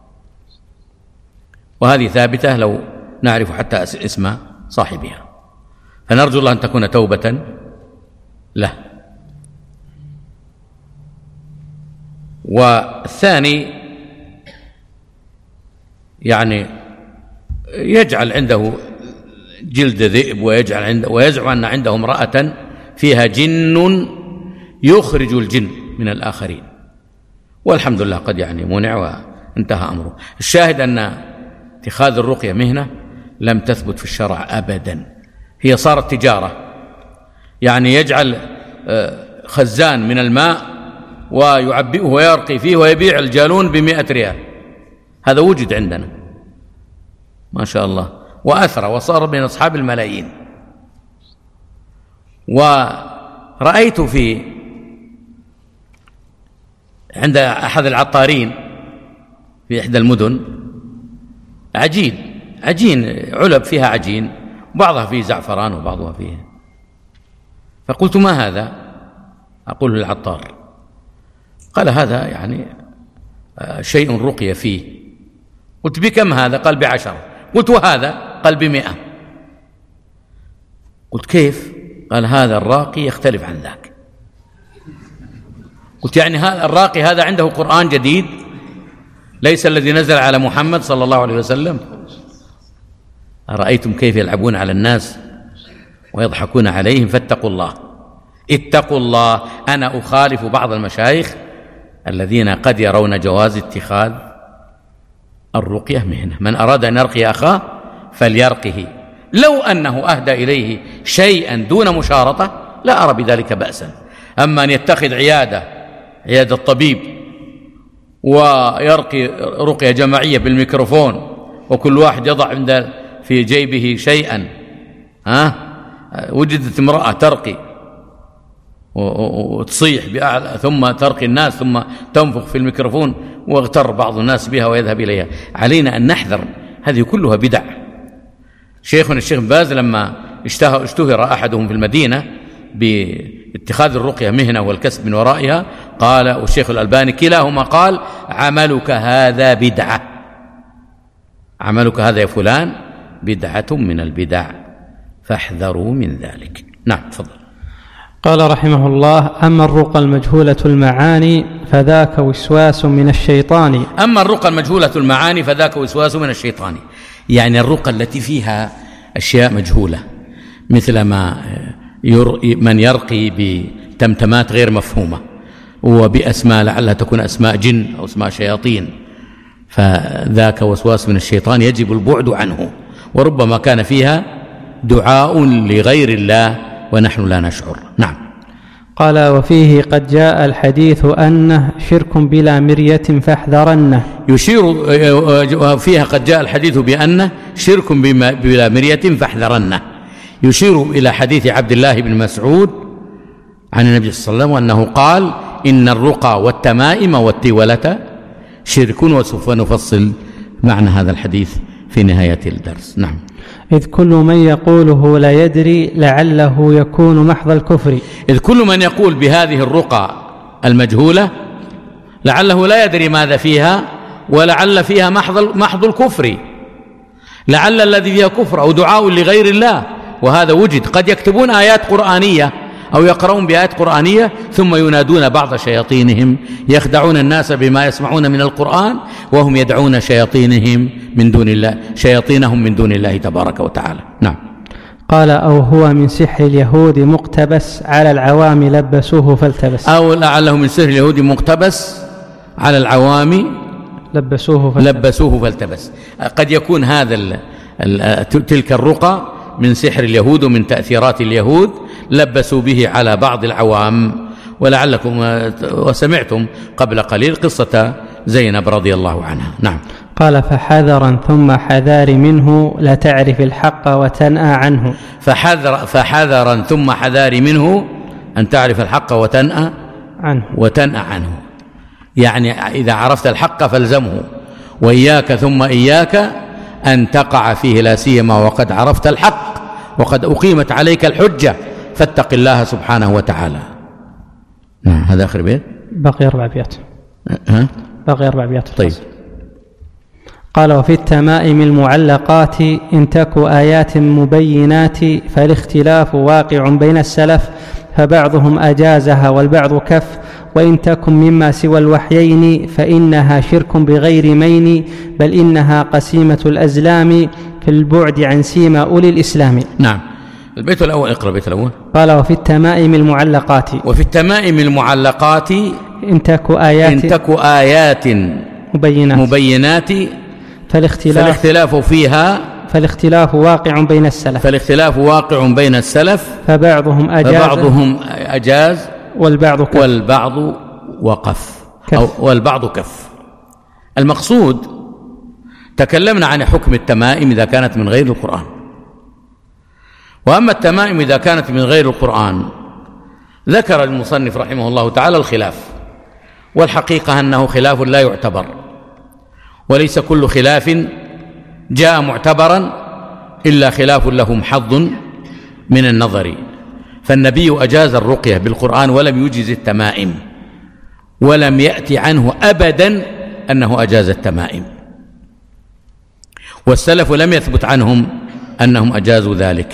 Speaker 2: وهذه ثابتة لو نعرف حتى اسم صاحبها، فنرجو الله أن تكون توبة له. والثاني يعني يجعل عنده جلد ذئب ويزعم أن عنده امرأة فيها جن يخرج الجن من الآخرين، والحمد لله قد منع وانتهى أمره. الشاهد أن اتخاذ الرقية مهنة لم تثبت في الشرع أبدا، هي صارت تجارة، يجعل خزان من الماء ويعبئه ويرقي فيه ويبيع الجالون ب100 ريال، هذا وجد عندنا ما شاء الله وأثر وصار من أصحاب الملايين. ورأيت عند أحد العطارين في إحدى المدن عجين علب فيها عجين، بعضها فيه زعفران وبعضها فيه، فقلت ما هذا؟ أقول للعطار، قال هذا شيء رقي فيه. قلت بكم هذا؟ قال ب10. قلت وهذا؟ قال ب100. قلت كيف؟ قال هذا الراقي يختلف عن ذاك. قلت هذا الراقي هذا عنده قرآن جديد ليس الذي نزل على محمد صلى الله عليه وسلم. أرأيتم كيف يلعبون على الناس ويضحكون عليهم؟ فاتقوا الله، اتقوا الله. أنا أخالف بعض المشايخ الذين قد يرون جواز اتخاذ الرقية مهنة. من أراد أن يرقي أخاه فليرقه، لو أنه أهدى إليه شيئا دون مشارطة لا أرى بذلك بأسا. أما أن يتخذ عيادة طبيب ويرقي رقية جماعية بالميكروفون وكل واحد يضع في جيبه شيئا، وجدت امرأة ترقي وتصيح بأعلى ثم ترقي الناس ثم تنفخ في الميكروفون واغتر بعض الناس بها ويذهب إليها. علينا أن نحذر، هذه كلها بدع. شيخنا الشيخ باز لما اشتهر أحدهم في المدينة باتخاذ الرقية مهنة والكسب من ورائها قال، والشيخ الألباني كلاهما قال: عملك هذا بدعة، عملك هذا يا فلان بدعة من البدع فاحذروا من ذلك. نعم تفضل.
Speaker 1: قال رحمه الله: أما الرقى المجهولة المعاني فذاك وسواس من الشيطان.
Speaker 2: أما الرقى المجهولة المعاني فذاك وسواس من الشيطان، يعني الرقى التي فيها أشياء مجهولة، مثل من يرقي بتمتمات غير مفهومة وبأسماء لعلها تكون أسماء جن أو أسماء شياطين، فذاك وسواس من الشيطان يجب البعد عنه، وربما كان فيها دعاء لغير الله ونحن لا نشعر. نعم.
Speaker 1: قال: وفيه قد جاء الحديث أنه شرك بلا مرية فاحذرنه.
Speaker 2: يشير فيها قد جاء الحديث بأنه شرك بلا مرية فاحذرنه، يشير إلى حديث عبد الله بن مسعود عن النبي صلى الله عليه وسلم أنه قال: إن الرقى والتمائم والتولة شرك. وسوف نفصل معنى هذا الحديث في نهاية الدرس. نعم.
Speaker 1: إذ كل من يقوله لا يدري لعله يكون محض الكفر.
Speaker 2: إذ كل من يقول بهذه الرقى المجهولة لعله لا يدري ماذا فيها، ولعل فيها محض الكفر، لعل الذي فيها كفر أو دعاء لغير الله، وهذا وجد. قد يكتبون آيات قرآنية أو يقرؤون بآيات قرآنية ثم ينادون بعض شياطينهم يخدعون الناس بما يسمعون من القرآن وهم يدعون شياطينهم من دون الله تبارك وتعالى. نعم.
Speaker 1: قال: أو هو من سحر اليهود مقتبس على العوام لبسوه فالتبس.
Speaker 2: أو لعله من سحر اليهود مقتبس على العوام لبسوه فالتبس. قد يكون تلك الرقى من سحر اليهود ومن تأثيرات اليهود لبسوا به على بعض العوام. ولعلكم وسمعتم قبل قليل قصة زينب رضي الله عنها. نعم.
Speaker 1: قال: فحذرا ثم حذار منه لا تعرف الحق وتنأى عنه.
Speaker 2: فحذرا ثم حذار منه أن تعرف الحق وتنأى عنه، يعني إذا عرفت الحق فالزمه، وإياك ثم إياك أن تقع فيه، لا سيما وقد عرفت الحق وقد أقيمت عليك الحجة، فاتق الله سبحانه وتعالى. نعم. هذا آخر بيت.
Speaker 1: باقي 4 أبيات. باقي 4 أبيات.
Speaker 2: طيب.
Speaker 1: قال: وفي التمائم المعلقات إن تك آيات مبينات فالاختلاف واقع بين السلف، فبعضهم أجازها والبعض كف، وإن تكن مما سوى الوحيين فإنها شرك بغير مين، بل إنها قسيمة الأزلام في البعد عن سيما أولي الإسلام.
Speaker 2: نعم. البيت الأول. اقرأ البيت الأول.
Speaker 1: قال: وفي التمائم المعلقات إن تك آيات مبينات فالاختلاف واقع بين السلف، فبعضهم
Speaker 2: أجاز والبعض وقف والبعض كف. المقصود تكلمنا عن حكم التمائم إذا كانت من غير القرآن، وأما التمائم إذا كانت من غير القرآن ذكر المصنف رحمه الله تعالى الخلاف، والحقيقة أنه خلاف لا يعتبر، وليس كل خلاف جاء معتبرا إلا خلاف له حظ من النظر. فالنبي أجاز الرقية بالقرآن ولم يجز التمائم، ولم يأتي عنه أبدا أنه أجاز التمائم، والسلف لم يثبت عنهم أنهم أجازوا ذلك.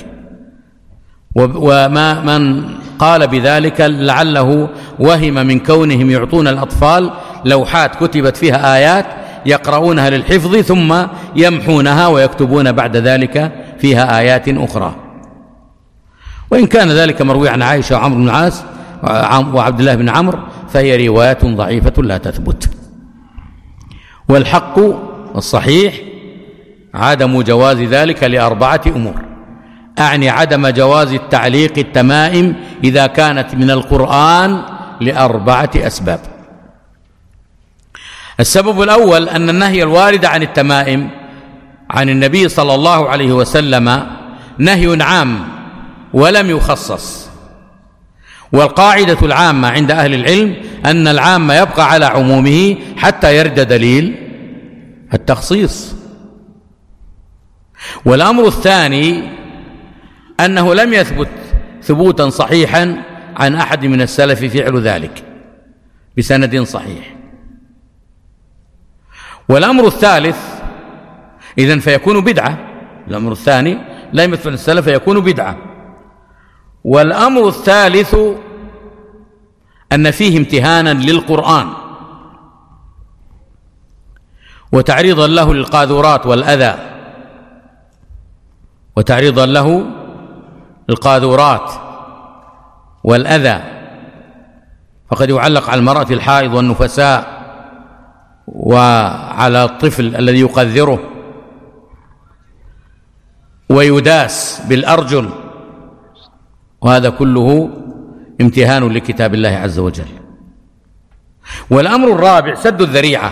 Speaker 2: من قال بذلك لعله وهم من كونهم يعطون الأطفال لوحات كتبت فيها آيات يقرؤونها للحفظ ثم يمحونها ويكتبون بعد ذلك فيها آيات أخرى، وإن كان ذلك مروي عن عائشة وعمرو بن العاص وعبد الله بن عمرو فهي رواية ضعيفة لا تثبت. والحق الصحيح عدم جواز ذلك لأربعة أمور، أعني عدم جواز التعليق التمائم إذا كانت من القرآن لأربعة أسباب. السبب الأول أن النهي الوارد عن التمائم عن النبي صلى الله عليه وسلم نهي عام ولم يخصص، والقاعدة العامة عند أهل العلم أن العام يبقى على عمومه حتى يرد دليل التخصيص. والأمر الثاني أنه لم يثبت ثبوتا صحيحا عن أحد من السلف فعل ذلك بسند صحيح. والأمر الثالث إذن فيكون بدعة. الأمر الثاني لا يمثل السلف فيكون بدعة. والأمر الثالث أن فيه امتهانا للقرآن وتعريضا له للقاذورات والأذى، وتعريضا له القاذورات والأذى، فقد يعلق على المرأة الحائض والنفساء وعلى الطفل الذي يقذره، ويداس بالأرجل، وهذا كله امتهان لكتاب الله عز وجل. والأمر الرابع سد الذريعة،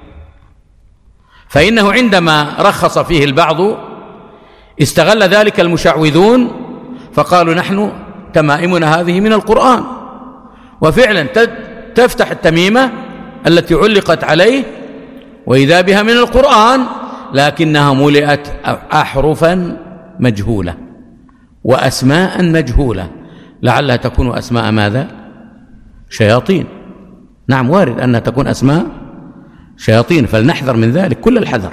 Speaker 2: فإنه عندما رخص فيه البعض استغل ذلك المشعوذون فقالوا نحن تمائمنا هذه من القرآن، وفعلا تفتح التميمة التي علقت عليه وإذا بها من القرآن، لكنها ملئت أحرفا مجهولة وأسماء مجهولة، لعلها تكون أسماء ماذا؟ شياطين. نعم، وارد أنها تكون أسماء شياطين، فلنحذر من ذلك كل الحذر.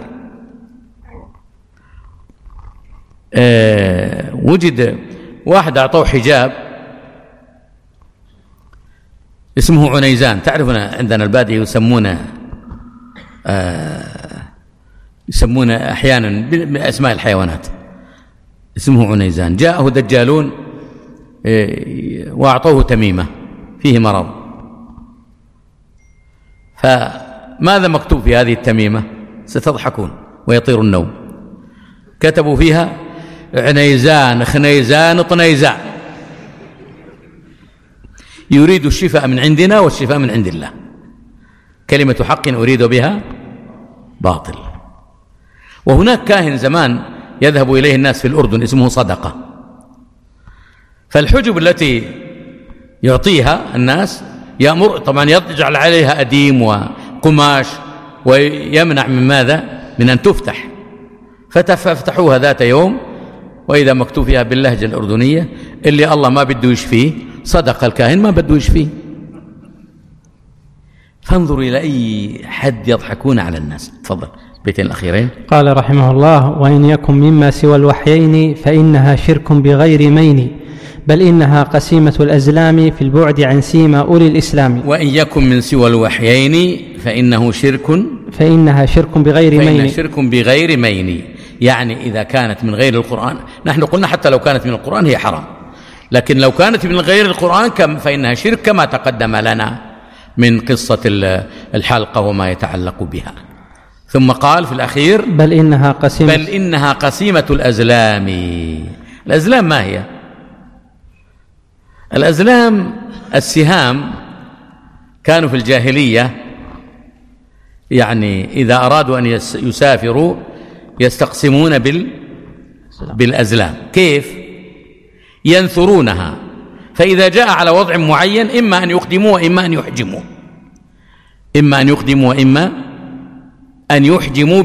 Speaker 2: وجد واحد أعطوه حجاب اسمه عنيزان، تعرفنا عندنا البادية يسمون أحيانا بأسماء الحيوانات، اسمه عنيزان. جاءه دجالون وأعطوه تميمة فيه مرض، فماذا مكتوب في هذه التميمة؟ ستضحكون ويطير النوم. كتبوا فيها عنيزان خنيزان طنيزان، يريد الشفاء من عندنا والشفاء من عند الله، كلمة حق أريد بها باطل. وهناك كاهن زمان يذهب إليه الناس في الأردن اسمه صدقة، فالحجب التي يعطيها الناس يأمر طبعا يجعل عليها أديم وقماش ويمنع من ماذا؟ من أن تفتح، ففتحوها ذات يوم وإذا مكتوب فيها باللهجة الأردنية اللي الله ما بده يشفيه صدق الكاهن ما بده يشفيه. فانظروا إلى أي حد يضحكون على الناس. تفضل بيتين الأخيرين.
Speaker 1: قال رحمه الله: وإن يكن مما سوى الوحيين فإنها شرك بغير مين، بل إنها قسيمة الأزلام في البعد عن سيما أولي الإسلام.
Speaker 2: وإن يكن من سوى الوحيين فإنها شرك بغير مين، يعني إذا كانت من غير القرآن. نحن قلنا حتى لو كانت من القرآن هي حرام، لكن لو كانت من غير القرآن فإنها شرك، كما تقدم لنا من قصة الحلقة وما يتعلق بها. ثم قال في الأخير: بل إنها قسيمة الأزلام. الأزلام ما هي؟ الأزلام السهام، كانوا في الجاهلية يعني إذا أرادوا أن يسافروا يستقسمون بالأزلام. كيف؟ ينثرونها، فإذا جاء على وضع معين إما أن يقدموا وإما أن يحجموا، وإما أن يحجموا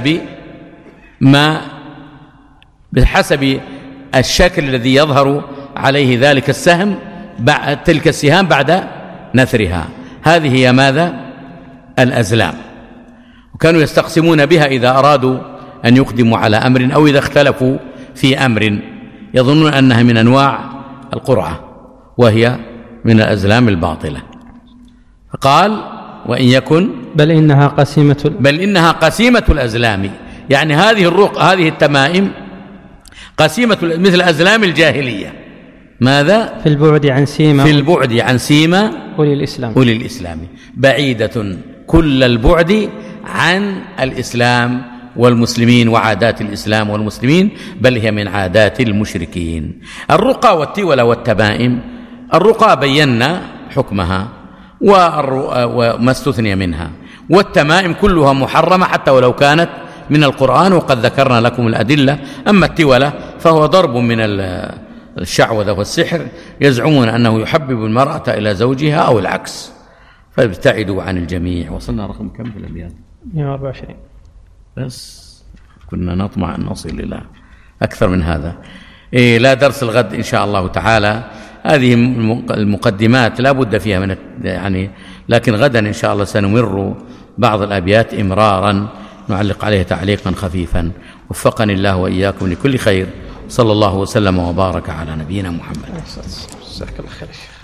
Speaker 2: بحسب الشكل الذي يظهر عليه ذلك السهم تلك السهام بعد نثرها. هذه هي ماذا؟ الأزلام. وكانوا يستقسمون بها إذا أرادوا أن يقدموا على أمر أو إذا اختلفوا في أمر يظنون أنها من أنواع القرعة، وهي من الأزلام الباطلة. فقال: وإن يكن بل إنها قسيمة الأزلام، يعني هذه التمائم قسيمة مثل أزلام الجاهلية. ماذا؟ في البعد عن سيما
Speaker 1: أولي
Speaker 2: الإسلام، بعيدة كل البعد عن الإسلام والمسلمين وعادات الإسلام والمسلمين، بل هي من عادات المشركين. الرقى والتولى والتمائم، الرقى بينا حكمها وما استثني منها، والتمائم كلها محرمة حتى ولو كانت من القرآن، وقد ذكرنا لكم الأدلة. أما التولى فهو ضرب من الشعوذة والسحر، يزعمون أنه يحبب المرأة إلى زوجها أو العكس، فابتعدوا عن الجميع. وصلنا رقم كم في الأبيات؟
Speaker 1: 124.
Speaker 2: بس كنا نطمع أن نصل إلى أكثر من هذا. لا درس الغد إن شاء الله تعالى. هذه المقدمات لا بد فيها من لكن غدا إن شاء الله سنمر بعض الأبيات إمرارا نعلق عليها تعليقا خفيفا. وفقني الله وإياكم لكل خير. صلى الله وسلم وبارك على نبينا محمد.
Speaker 1: جزاك الله خير.